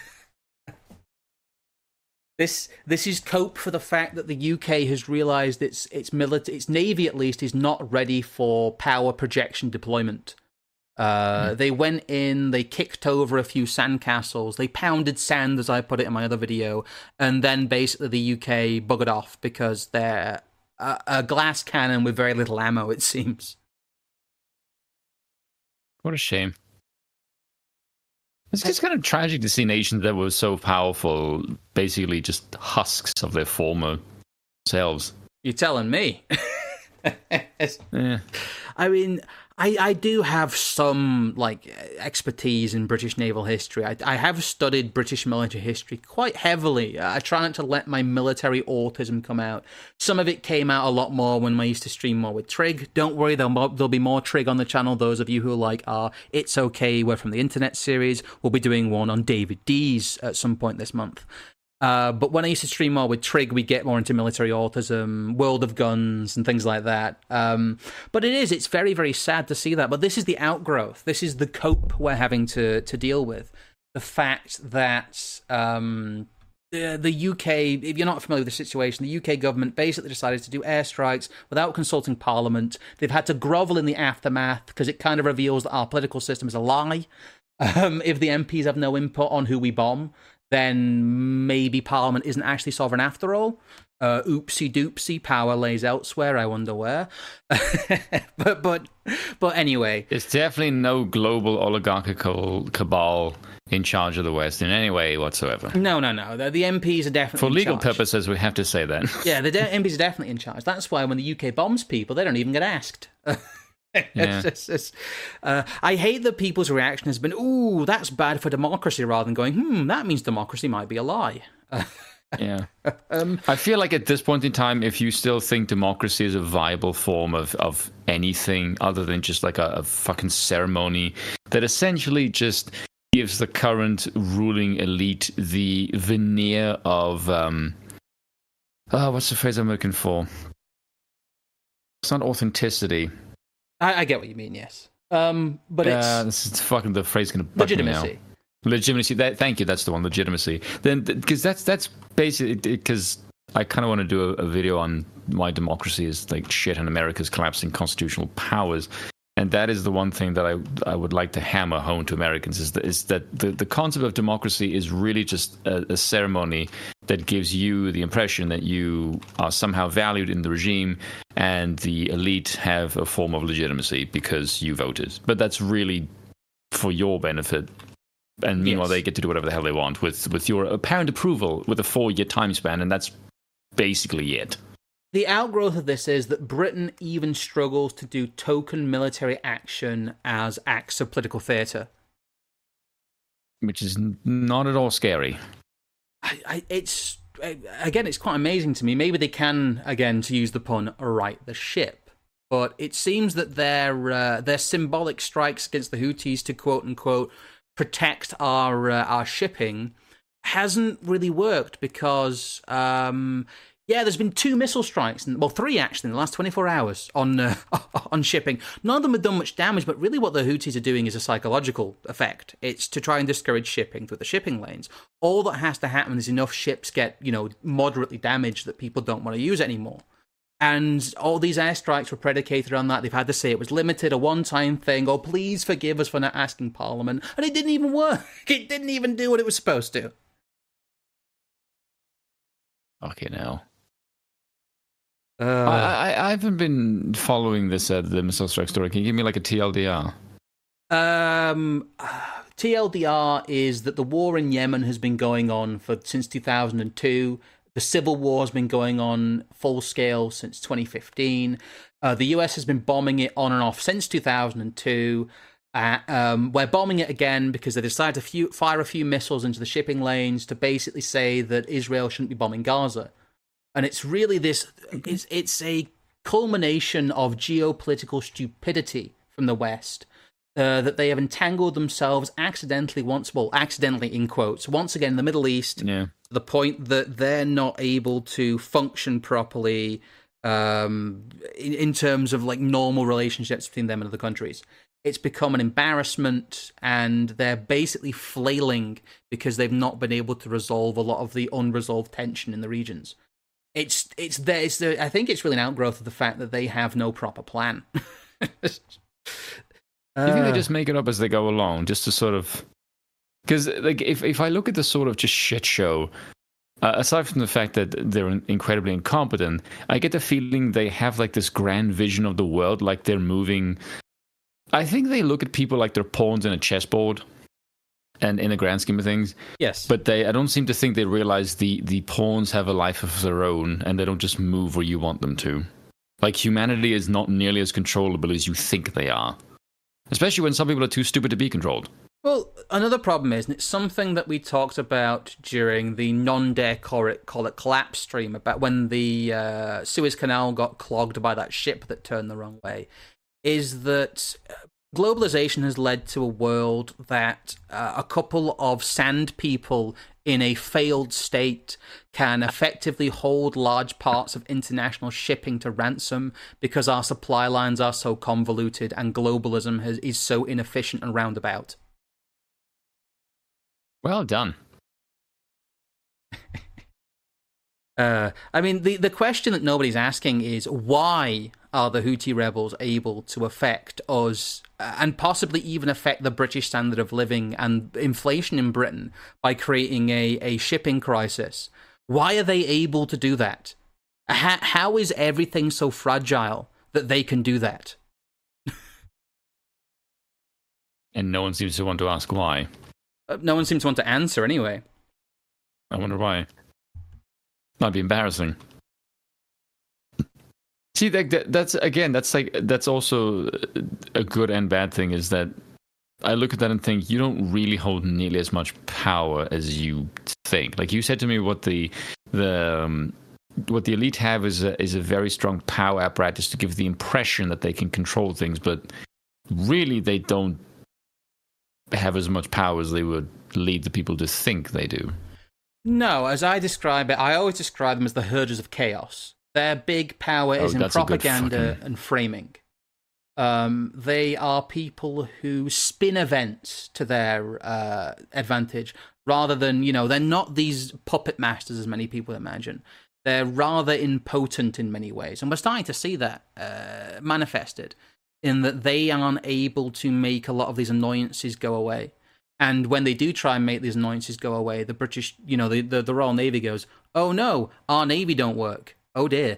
this this is cope for the fact that the U K has realised its its military, its navy at least, is not ready for power projection deployment. Uh, mm. They went in, they kicked over a few sandcastles, they pounded sand, as I put it in my other video, and then basically the U K buggered off because they're a, a glass cannon with very little ammo. It seems. What a shame. It's just kind of tragic to see nations that were so powerful basically just husks of their former selves. You're telling me. Yeah. I mean, I, I do have some like expertise in British naval history. I, I have studied British military history quite heavily. I try not to let my military autism come out. Some of it came out a lot more when I used to stream more with Trig. Don't worry, there'll, there'll be more Trig on the channel. Those of you who like our It's Okay, We're From the Internet series, we'll be doing one on David Dees at some point this month. Uh, but when I used to stream more with Trig, we get more into military autism, World of Guns, and things like that. Um, but it is, it's very, very sad to see that. But this is the outgrowth. This is the cope we're having to, to deal with. The fact that um, the, the U K, if you're not familiar with the situation, the U K government basically decided to do airstrikes without consulting Parliament. They've had to grovel in the aftermath because it kind of reveals that our political system is a lie. Um, if the M Ps have no input on who we bomb, then maybe Parliament isn't actually sovereign after all. Uh, oopsie doopsie, power lays elsewhere, I wonder where. but but but anyway. There's definitely no global oligarchical cabal in charge of the West in any way whatsoever. No, no, no. The, the M Ps are definitely For legal in charge. purposes, we have to say that. Yeah, the de- M Ps are definitely in charge. That's why when the U K bombs people, they don't even get asked. Yeah. it's, it's, it's, uh, I hate that people's reaction has been, ooh, that's bad for democracy, rather than going, hmm, that means democracy might be a lie. Yeah. um, I feel like at this point in time, if you still think democracy is a viable form of, of anything other than just like a, a fucking ceremony that essentially just gives the current ruling elite the veneer of, um, oh, what's the phrase I'm looking for? It's not authenticity. I, I get what you mean, yes. Um, but it's... Uh, this is fucking the phrase going to bug me now. Legitimacy. That, thank you. That's the one. Legitimacy. Then, because that's that's basically because I kind of want to do a, a video on why democracy is like shit and America's collapsing constitutional powers, and that is the one thing that I I would like to hammer home to Americans is that is that the, the concept of democracy is really just a, a ceremony that gives you the impression that you are somehow valued in the regime, and the elite have a form of legitimacy because you voted. But that's really for your benefit. And meanwhile, yes. They get to do whatever the hell they want with, with your apparent approval with a four-year time span, and that's basically it. The outgrowth of this is that Britain even struggles to do token military action as acts of political theatre. Which is not at all scary. I, I, it's, again, it's quite amazing to me. Maybe they can, again, to use the pun, right the ship. But it seems that their, uh, their symbolic strikes against the Houthis to quote-unquote protect our uh, our shipping hasn't really worked because um, yeah, there's been two missile strikes, well, three actually in the last twenty-four hours on uh, on shipping. None of them have done much damage, but really what the Houthis are doing is a psychological effect. It's to try and discourage shipping through the shipping lanes. All that has to happen is enough ships get, you know, moderately damaged that people don't want to use it anymore. And all these airstrikes were predicated on that. They've had to say it was limited, a one-time thing. Oh, please forgive us for not asking Parliament. And it didn't even work. It didn't even do what it was supposed to. Okay, now. Uh, I, I, I haven't been following this, uh, the missile strike story. Can you give me like a T L D R? Um, T L D R is that the war in Yemen has been going on for since two thousand two. The civil war has been going on full scale since twenty fifteen. Uh, the U S has been bombing it on and off since two thousand two. Uh, um, we're bombing it again because they decided to few, fire a few missiles into the shipping lanes to basically say that Israel shouldn't be bombing Gaza. And it's really this, it's, it's a culmination of geopolitical stupidity from the West, uh, that they have entangled themselves accidentally once, well, accidentally in quotes, once again in the Middle East, yeah. to the point that they're not able to function properly um, in, in terms of like normal relationships between them and other countries. It's become an embarrassment, and they're basically flailing because they've not been able to resolve a lot of the unresolved tension in the regions. It's it's there. It's the, I think it's really an outgrowth of the fact that they have no proper plan. Do you think they just make it up as they go along, just to sort of? Because like, if if I look at the sort of just shit show, uh, aside from the fact that they're incredibly incompetent, I get the feeling they have like this grand vision of the world, like they're moving. I think they look at people like they're pawns in a chessboard, and in the grand scheme of things, yes. But they, I don't seem to think they realize the the pawns have a life of their own, and they don't just move where you want them to. Like, humanity is not nearly as controllable as you think they are, especially when some people are too stupid to be controlled. Well, another problem is, and it's something that we talked about during the non-dare call it, call it collapse stream, about when the uh, Suez Canal got clogged by that ship that turned the wrong way, is that globalization has led to a world that uh, a couple of sand people in a failed state can effectively hold large parts of international shipping to ransom because our supply lines are so convoluted and globalism has, is so inefficient and roundabout. Well done. uh, I mean, the, the question that nobody's asking is, why are the Houthi rebels able to affect us uh, and possibly even affect the British standard of living and inflation in Britain by creating a, a shipping crisis? Why are they able to do that? How, how is everything so fragile that they can do that? And no one seems to want to ask why. Uh, no one seems to want to answer anyway. I wonder why. Might be embarrassing. See, that, that, that's again, that's like that's also a good and bad thing. Is that I look at that and think you don't really hold nearly as much power as you think. Like you said to me, what the the um, what the elite have is a, is a very strong power apparatus to give the impression that they can control things, but really they don't have as much power as they would lead the people to think they do. No, as I describe it, I always describe them as the herders of chaos. Their big power oh, is in propaganda fucking... and framing. Um, they are people who spin events to their uh, advantage, rather than, you know, they're not these puppet masters as many people imagine. They're rather impotent in many ways. And we're starting to see that uh, manifested in that they aren't able to make a lot of these annoyances go away. And when they do try and make these annoyances go away, the British, you know, the, the, the Royal Navy goes, oh no, our Navy don't work. Oh dear.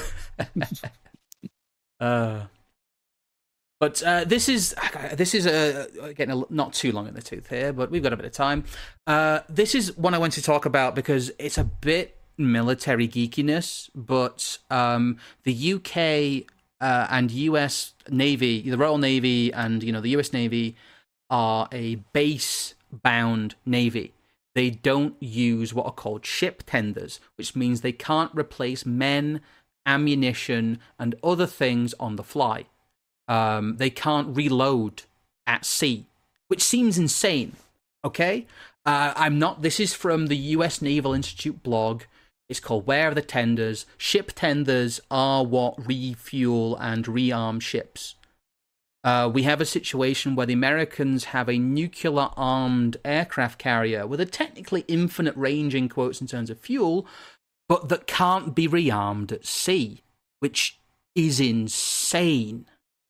uh, but uh, this is, this is a, getting a, not too long in the tooth here, but we've got a bit of time. Uh, this is one I want to talk about because it's a bit military geekiness, but um, the U K uh, and U S Navy, the Royal Navy and, you know, the U S Navy are a base-bound Navy. They don't use what are called ship tenders, which means they can't replace men, ammunition, and other things on the fly. Um, they can't reload at sea, which seems insane, okay? Uh, I'm not... This is from the U S Naval Institute blog. It's called Where Are the Tenders? Ship tenders are what refuel and rearm ships. Uh, we have a situation where the Americans have a nuclear-armed aircraft carrier with a technically infinite range, in quotes, in terms of fuel, but that can't be rearmed at sea, which is insane.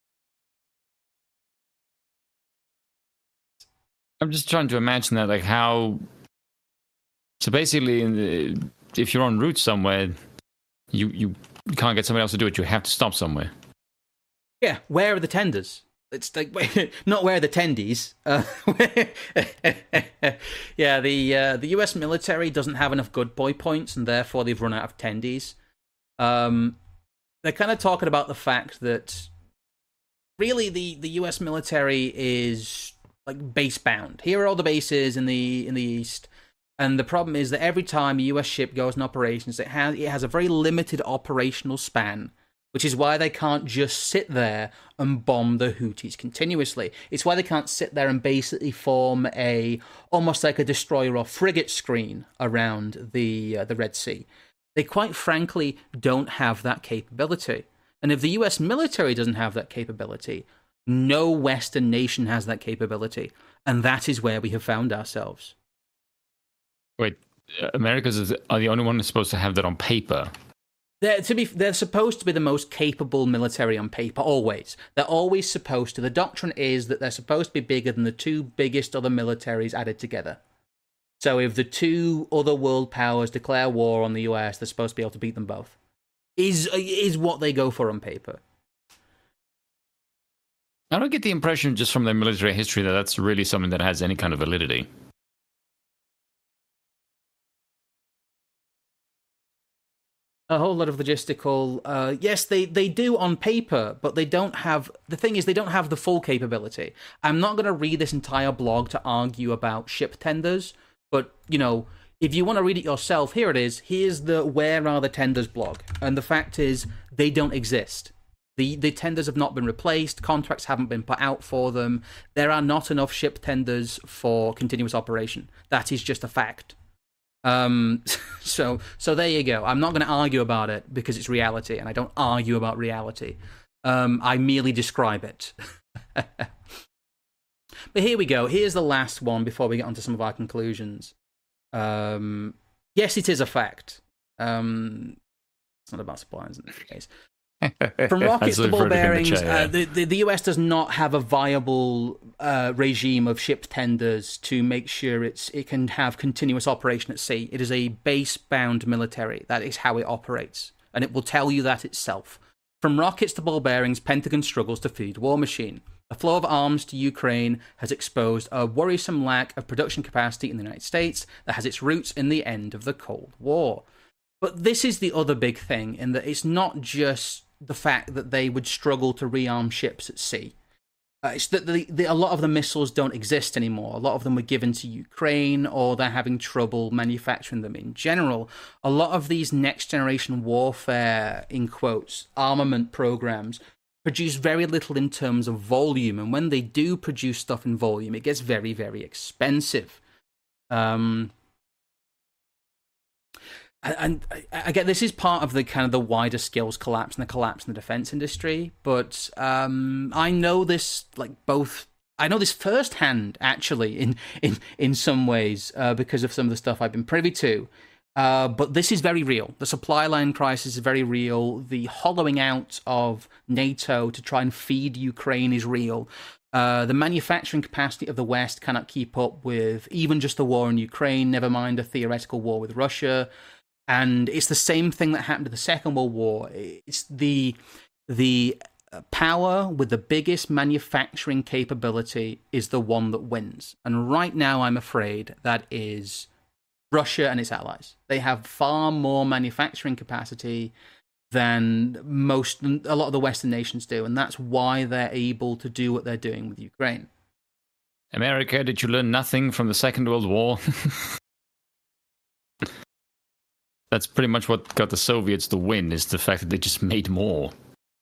I'm just trying to imagine that, like how... So basically, in the, if you're en route somewhere, you, you can't get somebody else to do it, you have to stop somewhere. Yeah, where are the tenders? It's like, wait, not where are the tendies. Uh, yeah, the uh, the U S military doesn't have enough good boy points, and therefore they've run out of tendies. Um, they're kind of talking about the fact that really the, the U S military is like base bound. Here are all the bases in the in the east, and the problem is that every time a U S ship goes in operations, it has it has a very limited operational span, which is why they can't just sit there and bomb the Houthis continuously. It's why they can't sit there and basically form a almost like a destroyer or frigate screen around the uh, the Red Sea. They quite frankly don't have that capability. And if the U S military doesn't have that capability, no Western nation has that capability. And that is where we have found ourselves. Wait, Americans are the only one who's supposed to have that on paper. They're, to be, they're supposed to be the most capable military on paper, always. They're always supposed to. The doctrine is that they're supposed to be bigger than the two biggest other militaries added together. So if the two other world powers declare war on the U S, they're supposed to be able to beat them both. Is is what they go for on paper. I don't get the impression just from their military history that that's really something that has any kind of validity. A whole lot of logistical, uh, yes, they, they do on paper, but they don't have, the thing is, they don't have the full capability. I'm not going to read this entire blog to argue about ship tenders, but, you know, if you want to read it yourself, here it is. Here's the Where Are the Tenders blog. And the fact is, they don't exist. The, the tenders have not been replaced. Contracts haven't been put out for them. There are not enough ship tenders for continuous operation. That is just a fact. Um, so, so there you go. I'm not going to argue about it because it's reality, and I don't argue about reality. Um, I merely describe it. But here we go. Here's the last one before we get onto some of our conclusions. Um, yes, it is a fact. Um, it's not about suppliers in this case. From rockets to ball bearings, chair, yeah. uh, the, the, the U S does not have a viable uh, regime of ship tenders to make sure it's it can have continuous operation at sea. It is a base-bound military. That is how it operates, and it will tell you that itself. From rockets to ball bearings, Pentagon struggles to feed war machine. The flow of arms to Ukraine has exposed a worrisome lack of production capacity in the United States that has its roots in the end of the Cold War. But this is the other big thing, in that it's not just the fact that they would struggle to rearm ships at sea. Uh, it's that the, the, a lot of the missiles don't exist anymore. A lot of them were given to Ukraine, or they're having trouble manufacturing them in general. A lot of these next-generation warfare, in quotes, armament programs produce very little in terms of volume, and when they do produce stuff in volume, it gets very, very expensive. Um, and I get this is part of the kind of the wider skills collapse and the collapse in the defense industry, but um, I know this like both. I know this firsthand, actually, in in in some ways uh, because of some of the stuff I've been privy to. Uh, but this is very real. The supply line crisis is very real. The hollowing out of NATO to try and feed Ukraine is real. Uh, the manufacturing capacity of the West cannot keep up with even just the war in Ukraine, never mind a theoretical war with Russia. And it's the same thing that happened to the Second World War. It's the the power with the biggest manufacturing capability is the one that wins. And right now, I'm afraid that is Russia and its allies. They have far more manufacturing capacity than most, a lot of the Western nations do, and that's why they're able to do what they're doing with Ukraine. America, did you learn nothing from the Second World War? That's pretty much what got the Soviets to win, is the fact that they just made more.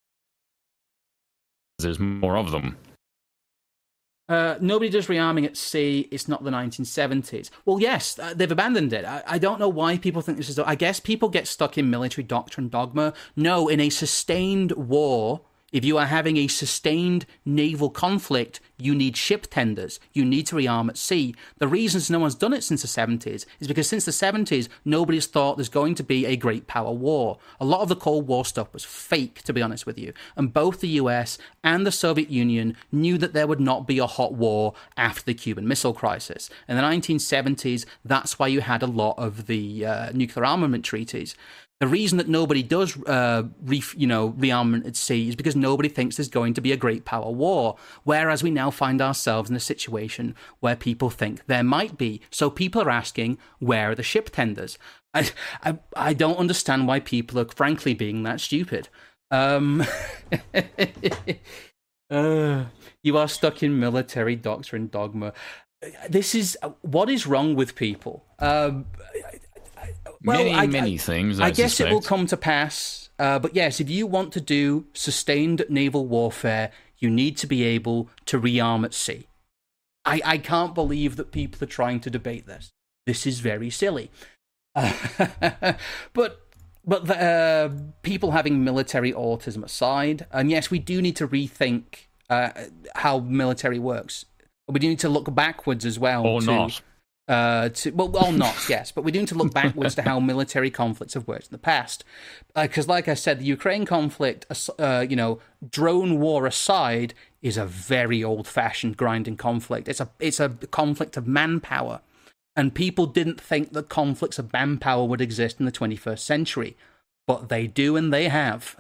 There's more of them. Uh, nobody does rearming at sea. It's not the nineteen seventies. Well, yes, uh, they've abandoned it. I, I don't know why people think this is... I guess people get stuck in military doctrine dogma. No, in a sustained war, if you are having a sustained naval conflict, you need ship tenders. You need to rearm at sea. The reasons no one's done it since the seventies is because since the seventies, nobody's thought there's going to be a great power war. A lot of the Cold War stuff was fake, to be honest with you. And both the U S and the Soviet Union knew that there would not be a hot war after the Cuban Missile Crisis. In the nineteen seventies, that's why you had a lot of the uh, nuclear armament treaties. The reason that nobody does, uh, re, you know, rearmament at sea is because nobody thinks there's going to be a great power war. Whereas we now find ourselves in a situation where people think there might be. So people are asking, where are the ship tenders? I, I, I don't understand why people are frankly being that stupid. Um, Uh, you are stuck in military doctrine dogma. This is what is wrong with people. Um, well, many, I, many I, things. I, I guess suspect. it will come to pass. Uh, but yes, if you want to do sustained naval warfare, you need to be able to rearm at sea. I, I can't believe that people are trying to debate this. This is very silly. Uh, but but the, uh, people having military autism aside, and yes, we do need to rethink uh, how military works. We do need to look backwards as well. Or to, not. Uh, to, well, or not, yes. But we do need to look backwards to how military conflicts have worked in the past. Because, uh, like I said, the Ukraine conflict, uh, you know, drone war aside, is a very old-fashioned grinding conflict. It's a it's a conflict of manpower. And people didn't think that conflicts of manpower would exist in the twenty-first century. But they do, and they have.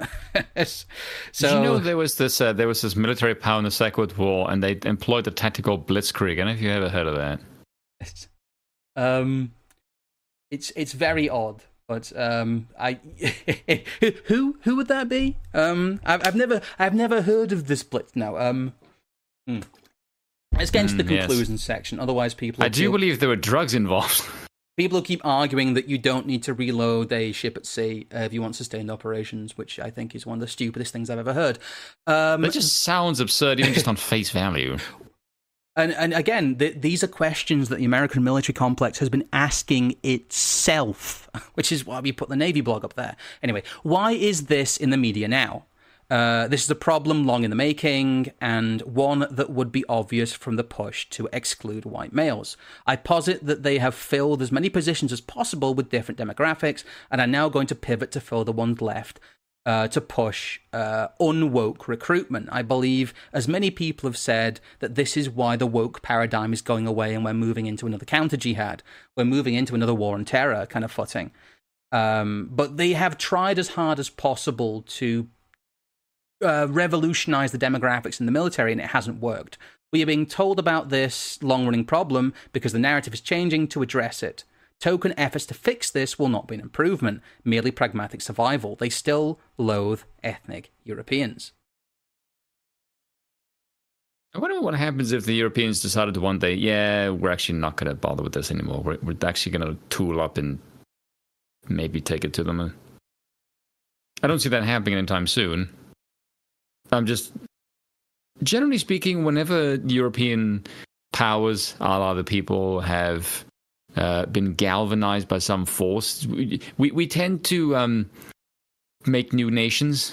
So, did you know there was this uh, there was this military power in the Second World War, and they employed the tactical blitzkrieg? I don't know if you ever heard of that. It's, um, it's it's very odd, but um, I who who would that be? Um, I've I've never I've never heard of this blitz. Now, um, hmm. let's get into the mm, conclusion yes. section. Otherwise, people I do feel- believe there were drugs involved. People keep arguing that you don't need to reload a ship at sea uh, if you want sustained operations, which I think is one of the stupidest things I've ever heard. Um, That just sounds absurd, even just on face value. And and again, th- these are questions that the American military complex has been asking itself, which is why we put the Navy blog up there. Anyway, why is this in the media now? Uh, this is a problem long in the making, and one that would be obvious from the push to exclude white males. I posit that they have filled as many positions as possible with different demographics, and are now going to pivot to fill the ones left uh, to push uh, unwoke recruitment. I believe, as many people have said, that this is why the woke paradigm is going away and we're moving into another counter-jihad. We're moving into another war on terror kind of footing. Um, but they have tried as hard as possible to Uh, revolutionize the demographics in the military, and it hasn't worked. We are being told about this long-running problem because the narrative is changing to address it. Token efforts to fix this will not be an improvement, merely pragmatic survival. They still loathe ethnic Europeans. I wonder what happens if the Europeans decided one day, yeah, we're actually not going to bother with this anymore. We're, we're actually going to tool up and maybe take it to them. I don't see that happening anytime soon. I'm just, generally speaking, whenever European powers, a lot of people have uh, been galvanized by some force, we we, we tend to um, make new nations,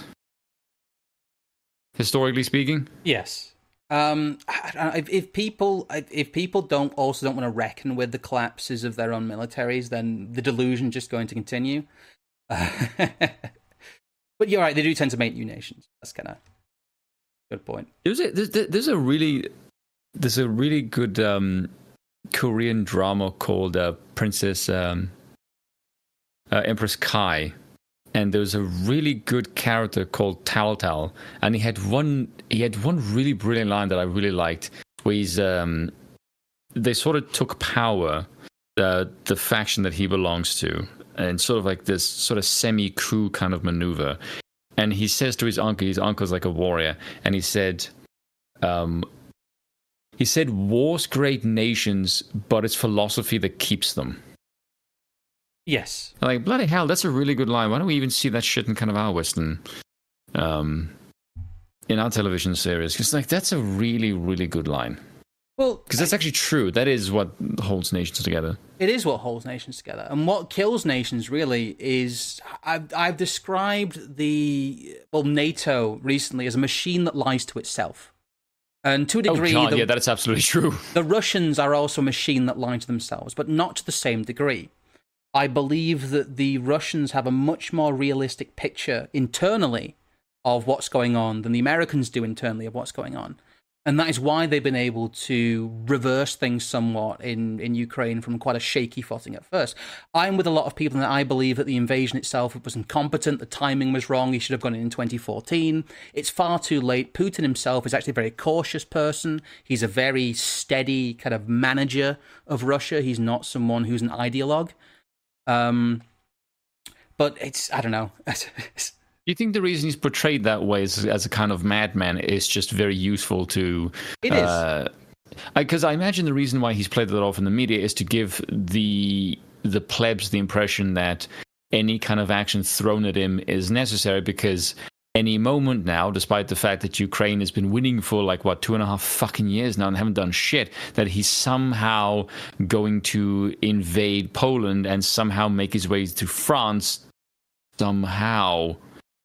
historically speaking. Yes. Um, if, if people if people don't also don't want to reckon with the collapses of their own militaries, then the delusion is just going to continue. Uh, but you're right; they do tend to make new nations. That's kind of good point. There's a there's, there's a really there's a really good um, Korean drama called uh, Princess um, uh, Empress Kai, and there's a really good character called Tal Tal, and he had one he had one really brilliant line that I really liked, where he's um, they sort of took power, the the faction that he belongs to, and sort of like this sort of semi-coup kind of maneuver. And he says to his uncle, his uncle's like a warrior, and he said, um, he said, war's great nations, but it's philosophy that keeps them. Yes. Like, bloody hell, that's a really good line. Why don't we even see that shit in kind of our Western, um, in our television series? Because, like, that's a really, really good line. Well, because that's actually true. That is what holds nations together. It is what holds nations together. And what kills nations, really, is... I've, I've described the... Well, NATO recently as a machine that lies to itself. And to a degree... Oh, God, the, yeah, that's absolutely true. The Russians are also a machine that lie to themselves, but not to the same degree. I believe that the Russians have a much more realistic picture internally of what's going on than the Americans do internally of what's going on. And that is why they've been able to reverse things somewhat in, in Ukraine from quite a shaky footing at first. I'm with a lot of people that I believe that the invasion itself was incompetent, the timing was wrong, he should have gone in in twenty fourteen. It's far too late. Putin himself is actually a very cautious person. He's a very steady kind of manager of Russia. He's not someone who's an ideologue. Um, but it's, I don't know. You think the reason he's portrayed that way as, as a kind of madman is just very useful to... It uh, is. Because I, I imagine the reason why he's played that off in the media is to give the the plebs the impression that any kind of action thrown at him is necessary, because any moment now, despite the fact that Ukraine has been winning for like, what, two and a half fucking years now and haven't done shit, that he's somehow going to invade Poland and somehow make his way to France somehow.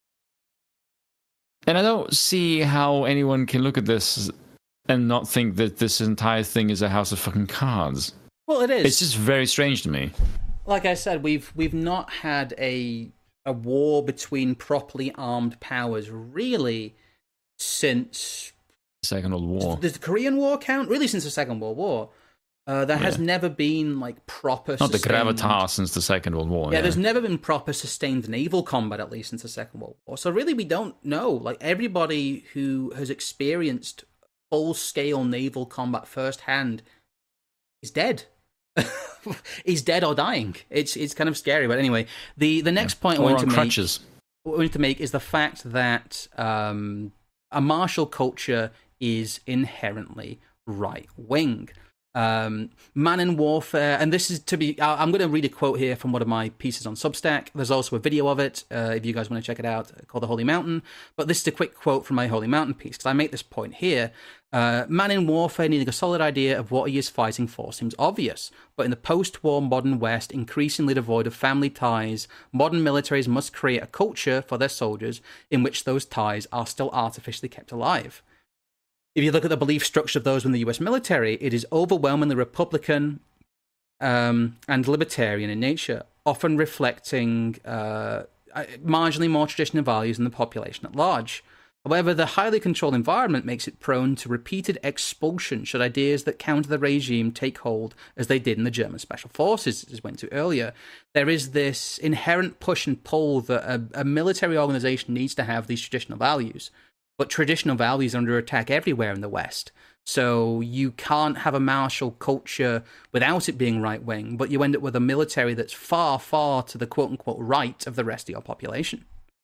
And I don't see how anyone can look at this and not think that this entire thing is a house of fucking cards. Well, it is. It's just very strange to me. Like I said, we've we've not had a a war between properly armed powers really since Second World War. Does the Korean War count? Really, since the Second World War. Uh, there yeah. has never been like proper not sustained... the gravitas since the Second World War. Yeah, yeah, there's never been proper sustained naval combat, at least since the Second World War. So really, we don't know. Like, everybody who has experienced full-scale naval combat firsthand is dead. He's dead or dying. It's it's kind of scary. But anyway, the the next yeah. point I want to make, crutches. what I want to make is the fact that um, a martial culture is inherently right-wing. Um, man in warfare, and this is to be, I'm going to read a quote here from one of my pieces on Substack. There's also a video of it, uh, if you guys want to check it out, called The Holy Mountain. But this is a quick quote from my Holy Mountain piece, because I make this point here. Uh, man in warfare needing a solid idea of what he is fighting for seems obvious, but in the post-war modern West, increasingly devoid of family ties, modern militaries must create a culture for their soldiers in which those ties are still artificially kept alive. If you look at the belief structure of those in the U S military, it is overwhelmingly Republican um, and libertarian in nature, often reflecting uh, marginally more traditional values than the population at large. However, the highly controlled environment makes it prone to repeated expulsion should ideas that counter the regime take hold, as they did in the German Special Forces, as we went to earlier. There is this inherent push and pull that a, a military organization needs to have these traditional values. But traditional values are under attack everywhere in the West. So you can't have a martial culture without it being right-wing, but you end up with a military that's far, far to the quote-unquote right of the rest of your population.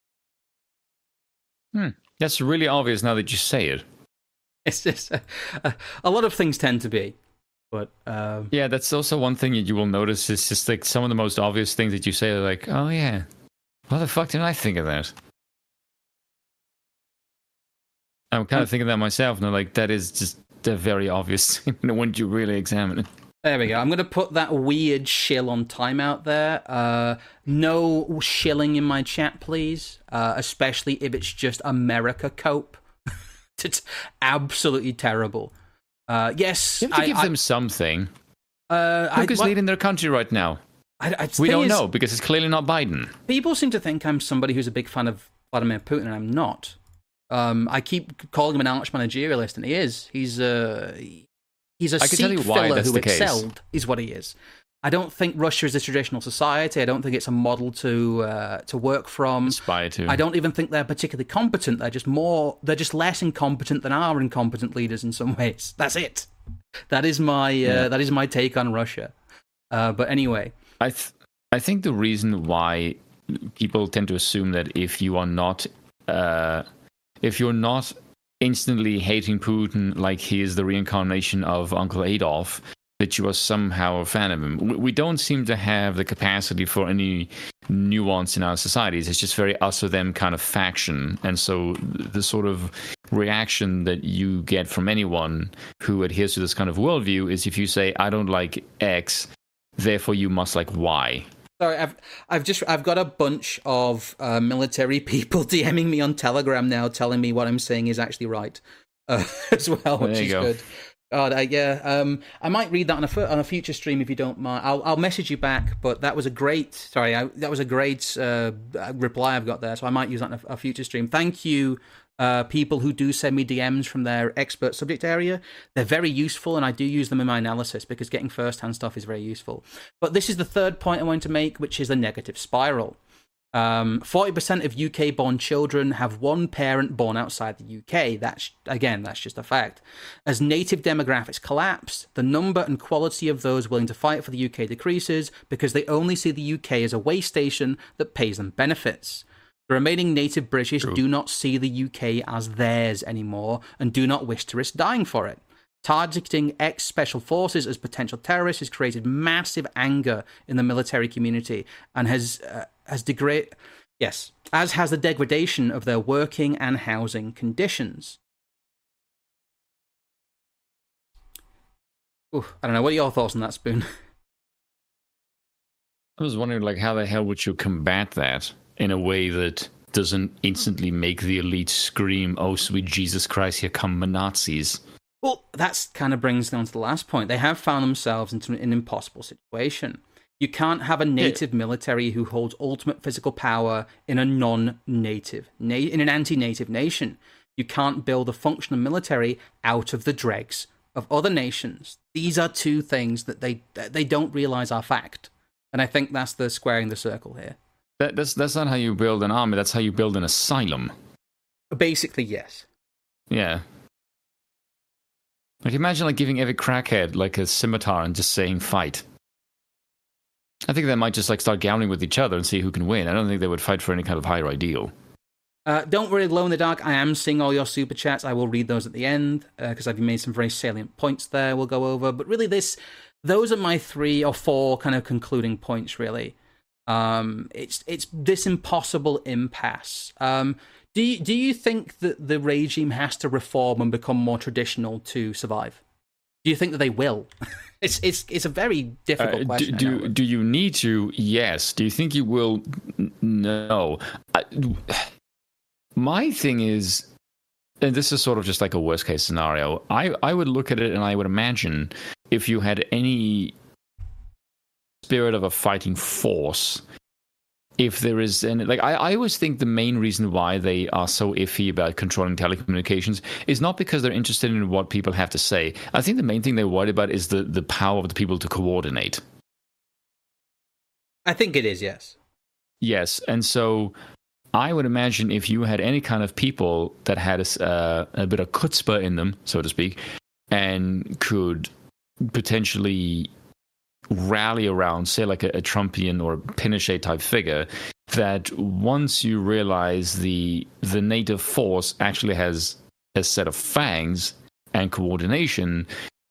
Hmm. That's really obvious now that you say it. It's just, uh, uh, a lot of things tend to be. But um... yeah, that's also one thing that you will notice is just like some of the most obvious things that you say are like, oh yeah, why the fuck didn't I think of that? I'm kind of thinking that myself, and I'm like, that is just a very obvious thing when you really examine it. There we go. I'm going to put that weird shill on timeout there. Uh, no shilling in my chat, please. Uh, especially if it's just America cope. It's absolutely terrible. Uh, yes, you have to I, give I, them something. Uh, Who is leading their country right now? I, I, we don't is, know, because it's clearly not Biden. People seem to think I'm somebody who's a big fan of Vladimir Putin, and I'm not. Um, I keep calling him an arch managerialist, and he is. He's a he's a seat filler who excelled, is what he is. I don't think Russia is a traditional society. I don't think it's a model to uh, to work from. Aspire to. I don't even think they're particularly competent. They're just more. They're just less incompetent than our incompetent leaders in some ways. That's it. That is my uh, yeah. that is my take on Russia. Uh, but anyway, I th- I think the reason why people tend to assume that if you are not uh, if you're not instantly hating Putin like he is the reincarnation of Uncle Adolf, that you are somehow a fan of him. We don't seem to have the capacity for any nuance in our societies. It's just very us or them kind of faction. And so the sort of reaction that you get from anyone who adheres to this kind of worldview is if you say, I don't like X, therefore you must like Y. Sorry, I've I've just I've got a bunch of uh, military people DMing me on Telegram now, telling me what I'm saying is actually right, uh, as well, which is go. good. God, I, yeah, um, I might read that on a on a future stream if you don't mind. I'll I'll message you back, but that was a great sorry, I, that was a great uh, reply I've got there, so I might use that in a, a future stream. Thank you. Uh, people who do send me D Ms from their expert subject area. They're very useful, and I do use them in my analysis because getting first-hand stuff is very useful. But this is the third point I want to make, which is a negative spiral. Um, forty percent of U K-born children have one parent born outside the U K. That's, again, that's just a fact. As native demographics collapse, the number and quality of those willing to fight for the U K decreases because they only see the U K as a way station that pays them benefits. The remaining native British True. do not see the U K as theirs anymore and do not wish to risk dying for it. Targeting ex-special forces as potential terrorists has created massive anger in the military community and has uh, has degrade yes, as has the degradation of their working and housing conditions. Ooh, I don't know. What are your thoughts on that, Spoon? I was wondering, like, how the hell would you combat that in a way that doesn't instantly make the elite scream, "Oh, sweet Jesus Christ, here come the Nazis"? Well, that kind of brings down to the last point. They have found themselves into an impossible situation. You can't have a native yeah. military who holds ultimate physical power in a non-native, na- in an anti-native nation. You can't build a functional military out of the dregs of other nations. These are two things that they they don't realize are fact. And I think that's the squaring the circle here. That, that's that's not how you build an army. That's how you build an asylum. Basically, yes. Yeah. Like, imagine like giving every crackhead like a scimitar and just saying fight. I think they might just like start gambling with each other and see who can win. I don't think they would fight for any kind of higher ideal. Uh, don't worry, Glow in the Dark. I am seeing all your super chats. I will read those at the end because uh, I've made some very salient points there. We'll go over, but really, this. Those are my three or four kind of concluding points, really. Um, it's it's this impossible impasse. Um, do you, do you think that the regime has to reform and become more traditional to survive? Do you think that they will? it's it's it's a very difficult uh, question. Do do, do you need to? Yes. Do you think you will? No. I, my thing is, and this is sort of just like a worst case scenario. I I would look at it and I would imagine, if you had any spirit of a fighting force, if there is, and like I, I always think the main reason why they are so iffy about controlling telecommunications is not because they're interested in what people have to say. I think the main thing they're worried about is the, the power of the people to coordinate. I think it is, yes. Yes, and so I would imagine if you had any kind of people that had a, uh, a bit of chutzpah in them, so to speak, and could potentially rally around, say, like a, a Trumpian or Pinochet type figure, that once you realize the the native force actually has a set of fangs and coordination,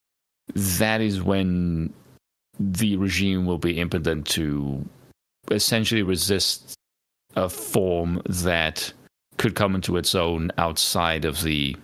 that is when the regime will be impotent to essentially resist a form that could come into its own outside of the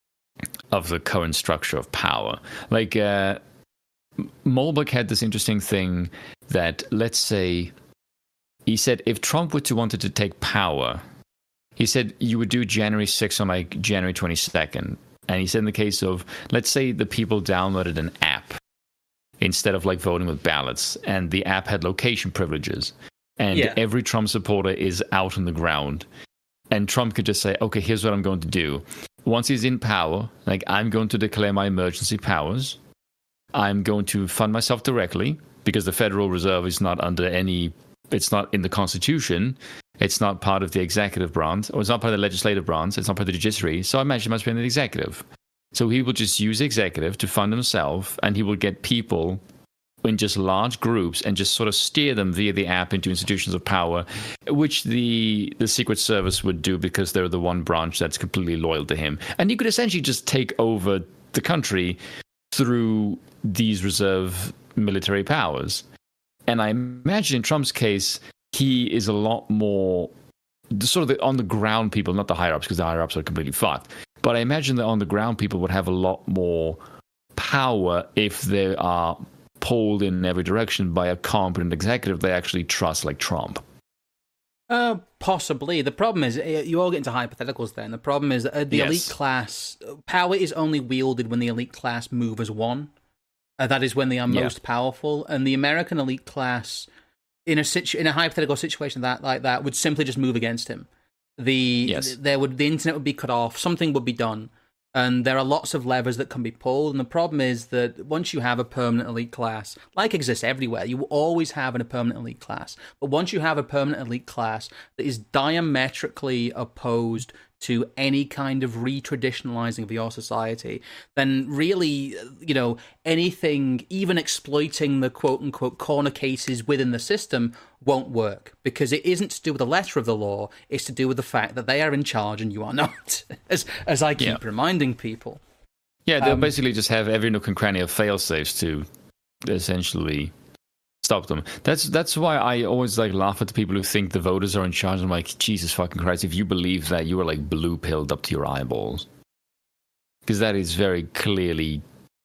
of the current structure of power. Like, uh, Molbach had this interesting thing that, let's say, he said if Trump were to wanted to take power, he said you would do January sixth on like January twenty-second. And he said in the case of, let's say the people downloaded an app instead of like voting with ballots, and the app had location privileges, and yeah. every Trump supporter is out on the ground, and Trump could just say, okay, here's what I'm going to do. Once he's in power, like, I'm going to declare my emergency powers. I'm going to fund myself directly because the Federal Reserve is not under any, it's not in the Constitution. It's not part of the executive branch, or it's not part of the legislative branch. It's not part of the judiciary. So I imagine it must be in the executive. So he will just use the executive to fund himself, and he will get people in just large groups and just sort of steer them via the app into institutions of power, which the the Secret Service would do because they're the one branch that's completely loyal to him. And you could essentially just take over the country through these reserve military powers. And I imagine in Trump's case, he is a lot more the sort of the on the ground people, not the higher ups, because the higher ups are completely fucked. But I imagine the on the ground people would have a lot more power if they are pulled in every direction by a competent executive they actually trust, like Trump. Uh, possibly. The problem is, you all get into hypotheticals then. The problem is that the yes. elite class, power is only wielded when the elite class move as one. Uh, that is when they are most yeah. powerful. And the American elite class, in a situ- in a hypothetical situation that like that, would simply just move against him. The yes. there would the internet would be cut off. Something would be done. And there are lots of levers that can be pulled. And the problem is that once you have a permanent elite class, like exists everywhere, you will always have a permanent elite class. But once you have a permanent elite class that is diametrically opposed to any kind of re-traditionalizing of your society, then really, you know, anything, even exploiting the quote-unquote corner cases within the system won't work, because it isn't to do with the letter of the law, it's to do with the fact that they are in charge and you are not, as as I keep yeah. reminding people. Yeah, they'll um, basically just have every nook and cranny of fail-safes to essentially stop them. That's that's why I always like laugh at the people who think the voters are in charge. I'm like, Jesus fucking Christ, if you believe that, you are like blue-pilled up to your eyeballs. Because that is very clearly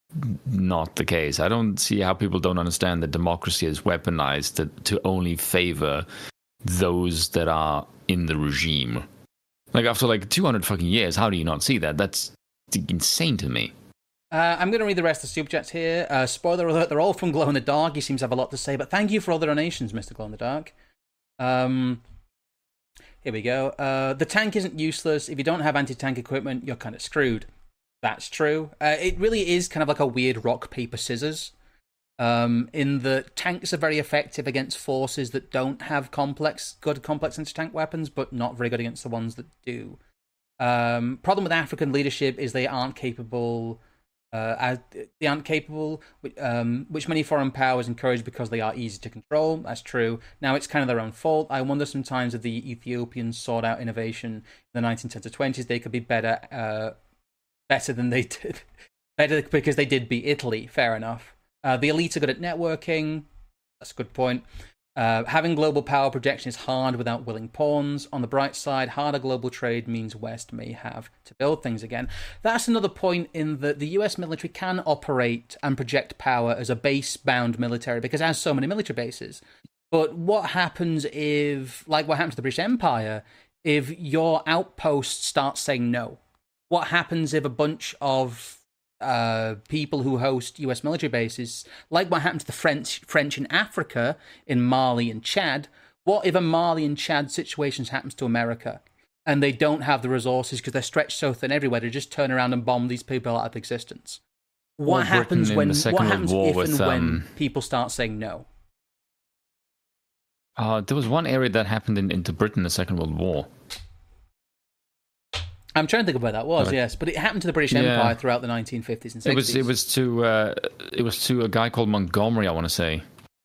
not the case. I don't see how people don't understand that democracy is weaponized to, to only favor those that are in the regime. Like, after like two hundred fucking years, how do you not see that? That's insane to me. Uh, I'm going to read the rest of the super chats here. Uh, spoiler alert, they're all from Glow in the Dark. He seems to have a lot to say, but thank you for all the donations, Mister Glow in the Dark. Um, here we go. Uh, the tank isn't useless. If you don't have anti-tank equipment, you're kind of screwed. That's true. Uh, it really is kind of like a weird rock, paper, scissors. Um, in the tanks are very effective against forces that don't have complex, good complex anti-tank weapons, but not very good against the ones that do. Um, problem with African leadership is they aren't capable... Uh, as they aren't capable, um, which many foreign powers encourage because they are easy to control. That's true. Now it's kind of their own fault. I wonder sometimes if the Ethiopians sought out innovation in the nineteen tens or twenties, they could be better, uh, better than they did. Better because they did beat Italy. Fair enough. Uh, the elite are good at networking. That's a good point. Uh, having global power projection is hard without willing pawns. On the bright side, harder global trade means West may have to build things again. That's another point in that the U S military can operate and project power as a base-bound military because it has so many military bases. But what happens if, like what happened to the British Empire, if your outposts start saying no? What happens if a bunch of Uh, people who host U S military bases, like what happened to the French French in Africa, in Mali and Chad? What if a Mali and Chad situation happens to America and they don't have the resources because they're stretched so thin everywhere to just turn around and bomb these people out of existence? What or happens when? What happens if with, and um, when people start saying no? Uh, there was one area that happened in, into Britain in the Second World War. I'm trying to think of where that was, right. Yes, but it happened to the British yeah. Empire throughout the nineteen fifties and sixties. It was it was to uh, it was to a guy called Montgomery, I want to say.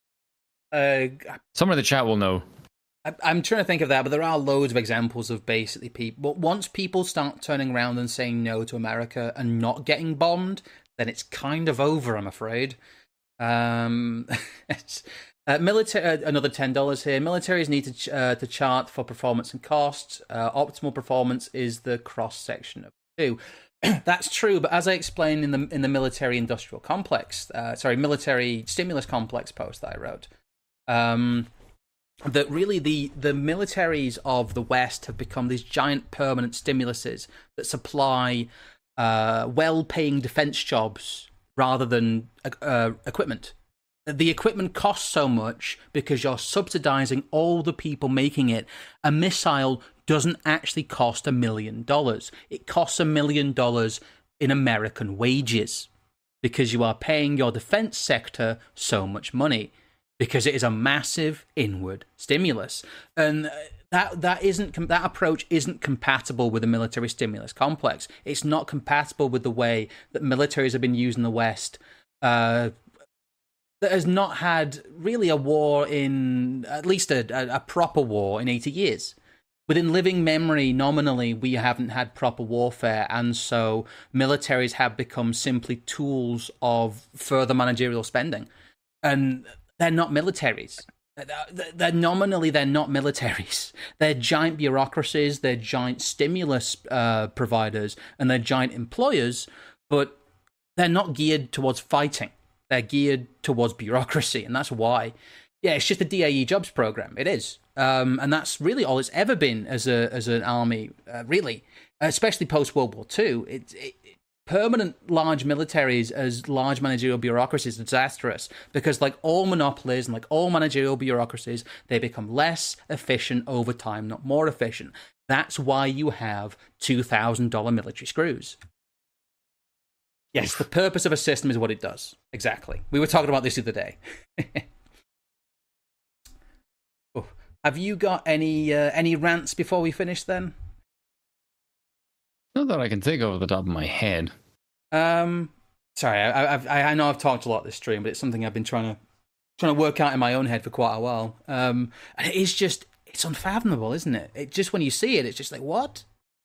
Uh, Someone in the chat will know. I, I'm trying to think of that, but there are loads of examples of basically people. But once people start turning around and saying no to America and not getting bombed, then it's kind of over, I'm afraid. Um, it's, Uh, military, uh, another ten dollars here. Militaries need to ch- uh, to chart for performance and cost. Uh, optimal performance is the cross section of the two. That's true, but as I explained in the in the military industrial complex, uh, sorry, military stimulus complex post that I wrote, um, that really the the militaries of the West have become these giant permanent stimuluses that supply uh, well-paying defense jobs rather than uh, equipment. The equipment costs so much because you're subsidizing all the people making it. A missile doesn't actually cost a million dollars. It costs a million dollars in American wages because you are paying your defense sector so much money because it is a massive inward stimulus. And that that isn't that approach isn't compatible with the military stimulus complex. It's not compatible with the way that militaries have been used in the West. Uh, that has not had really a war in, at least a, a, a proper war in eighty years. Within living memory, nominally, we haven't had proper warfare, and so militaries have become simply tools of further managerial spending. And they're not militaries. They're nominally, they're not militaries. They're giant bureaucracies, they're giant stimulus uh, providers, and they're giant employers, but they're not geared towards fighting. They're geared towards bureaucracy, and that's why. Yeah, it's just a D A E jobs program. It is, um, and that's really all it's ever been as a as an army. Uh, really, especially post World War Two. It, it, permanent large militaries as large managerial bureaucracies are disastrous because, like all monopolies and like all managerial bureaucracies, they become less efficient over time, not more efficient. That's why you have two thousand dollar military screws. Yes, the purpose of a system is what it does. Exactly. We were talking about this the other day. Oh, have you got any uh, any rants before we finish then? Not that I can think of at the top of my head. Um, sorry, I, I've, I I know I've talked a lot this stream, but it's something I've been trying to trying to work out in my own head for quite a while. Um, and it is just it's unfathomable, isn't it? It just when you see it, it's just like what?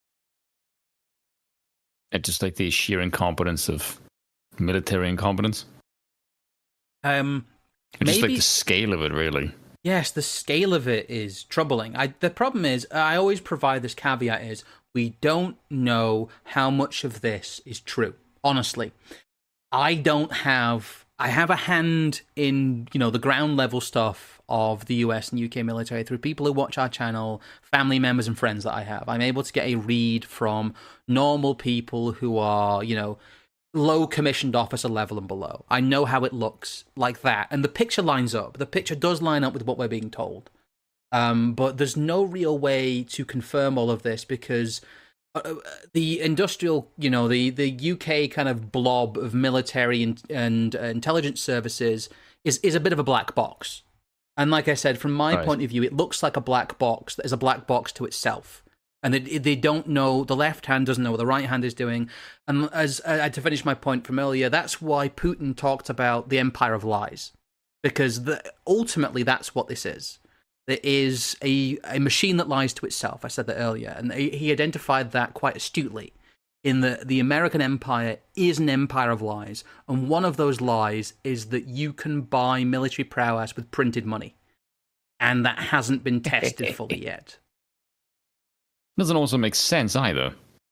It's just like the sheer incompetence of military incompetence. Um, it's just maybe, like the scale of it, really. Yes, the scale of it is troubling. I, the problem is, I always provide this caveat is, we don't know how much of this is true. Honestly, I don't have, I have a hand in, you know, the ground level stuff of the U S and U K military through people who watch our channel, family members and friends that I have. I'm able to get a read from normal people who are, you know, low commissioned officer level and below. I know how it looks like that. And the picture lines up. The picture does line up with what we're being told. Um, but there's no real way to confirm all of this because uh, the industrial, you know, the, the U K kind of blob of military and, and uh, intelligence services is, is a bit of a black box. And like I said, from my right. point of view, it looks like a black box that is a black box to itself. And they, they don't know, the left hand doesn't know what the right hand is doing. And as uh, to finish my point from earlier, that's why Putin talked about the empire of lies. Because the, ultimately, that's what this is. It is a, a machine that lies to itself. I said that earlier. And he identified that quite astutely. In the, the American empire is an empire of lies. And one of those lies is that you can buy military prowess with printed money. And that hasn't been tested fully yet. Doesn't also make sense either.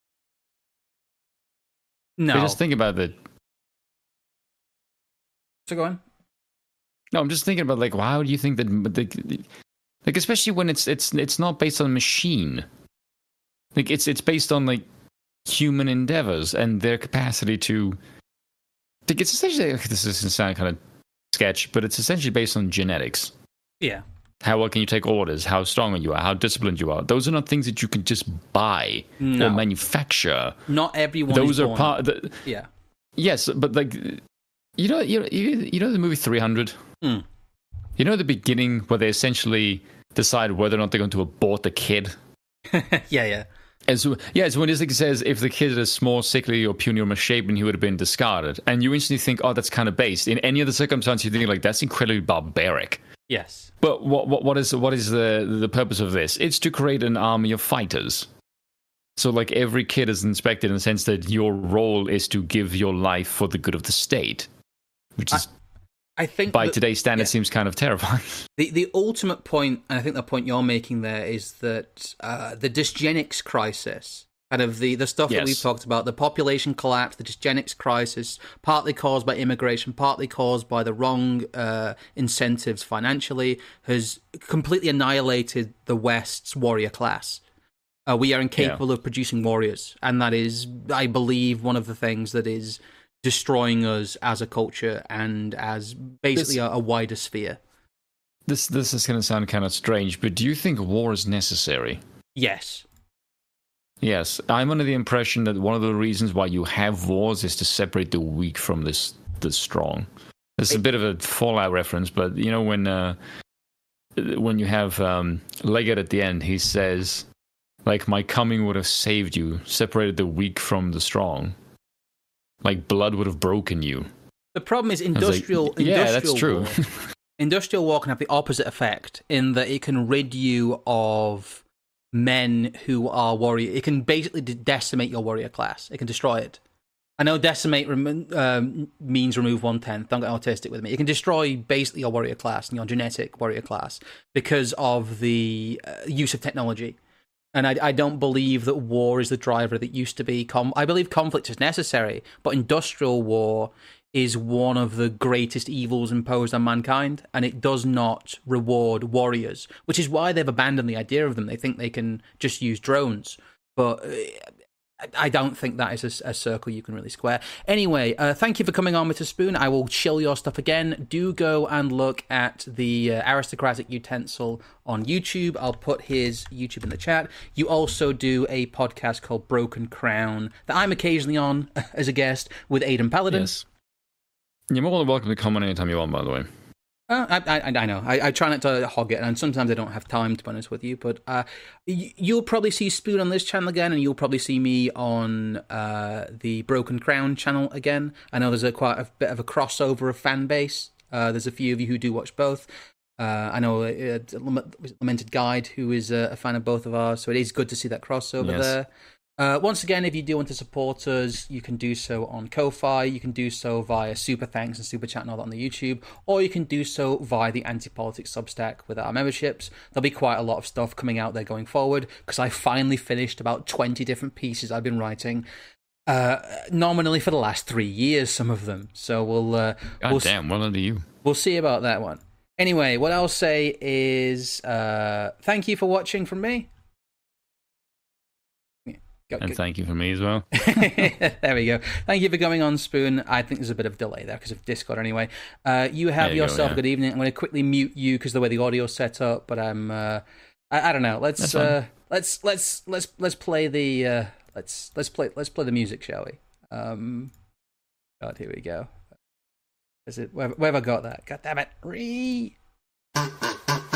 No. But just think about it. So go on. No, I'm just thinking about like, well, how do you think that, the, like, especially when it's it's it's not based on machine. Like it's it's based on like human endeavors and their capacity to. Like it's essentially this is sound kind of sketch, but it's essentially based on genetics. Yeah. How well can you take orders? How strong you are? How disciplined you are? Those are not things that you can just buy no. or manufacture. Not everyone. Those is are born. part. Of the, yeah. Yes, but like, you know, you know, you know the movie three hundred. Mm. You know the beginning where they essentially decide whether or not they're going to abort the kid. yeah, yeah. And so, yeah, so when this thing says if the kid is small, sickly, or puny or misshapen, he would have been discarded, and you instantly think, oh, that's kind of based. In any other circumstance, you think like that's incredibly barbaric. Yes. But what what what is what is the the purpose of this? It's to create an army of fighters. So like every kid is inspected in the sense that your role is to give your life for the good of the state, which is I, I think by that, today's standards yeah. seems kind of terrifying. The the ultimate point, and I think the point you're making there is that uh, the dysgenics crisis. Kind of the, the stuff yes. that we've talked about, the population collapse, the dysgenics crisis, partly caused by immigration, partly caused by the wrong uh, incentives financially, has completely annihilated the West's warrior class. Uh, we are incapable yeah. of producing warriors, and that is, I believe, one of the things that is destroying us as a culture and as basically this, a, a wider sphere. This, this is going to sound kind of strange, but do you think war is necessary? Yes. Yes, I'm under the impression that one of the reasons why you have wars is to separate the weak from this the strong. It's a bit of a Fallout reference, but you know when uh, when you have um, Leggett at the end, he says, like, my coming would have saved you, separated the weak from the strong. Like blood would have broken you. The problem is industrial. Like, yeah, industrial that's true. War. Industrial war can have the opposite effect in that it can rid you of men who are warrior. It can basically decimate your warrior class. It can destroy it. I know decimate rem- um, means remove one-tenth. Don't get autistic with me. It can destroy basically your warrior class and your genetic warrior class because of the uh, use of technology. And I, I don't believe that war is the driver that used to be. Com- I believe conflict is necessary, but industrial war is one of the greatest evils imposed on mankind, and it does not reward warriors, which is why they've abandoned the idea of them. They think they can just use drones, but I don't think that is a, a circle you can really square. Anyway, uh, thank you for coming on, Mister Spoon. I will chill your stuff again. Do go and look at the uh, Aristocratic Utensil on YouTube. I'll put his YouTube in the chat. You also do a podcast called Broken Crown that I'm occasionally on as a guest with Aidan Paladin. Yes. You're more than welcome to come on anytime you want, by the way. Uh, I, I I know. I, I try not to hog it, and sometimes I don't have time, to be honest with you. But uh, y- you'll probably see Spoon on this channel again, and you'll probably see me on uh, the Broken Crown channel again. I know there's a quite a bit of a crossover of fan base. Uh, there's a few of you who do watch both. Uh, I know uh, Lamented Guide, who is a, a fan of both of ours, so it is good to see that crossover yes. there. Uh, once again, if you do want to support us, you can do so on Ko-Fi, you can do so via Super Thanks and Super Chat and all that on the YouTube, or you can do so via the Anti-Politics Substack with our memberships. There'll be quite a lot of stuff coming out there going forward, because I finally finished about twenty different pieces I've been writing, uh, nominally for the last three years, some of them. So we'll... Uh, God we'll damn, well done to you. We'll see about that one. Anyway, what I'll say is uh, thank you for watching from me. Go, and go. Thank you for me as well. There we go. Thank you for coming on, Spoon. I think there's a bit of delay there because of Discord anyway. Uh, you have you yourself go, yeah. a good evening. I'm going to quickly mute you because the way the audio's set up, but I'm uh, I, I don't know. Let's uh, let's let's let's let's play the uh, let's let's play let's play the music, shall we? Um, God, here we go. Is it where, where have I got that? God damn it. Ree.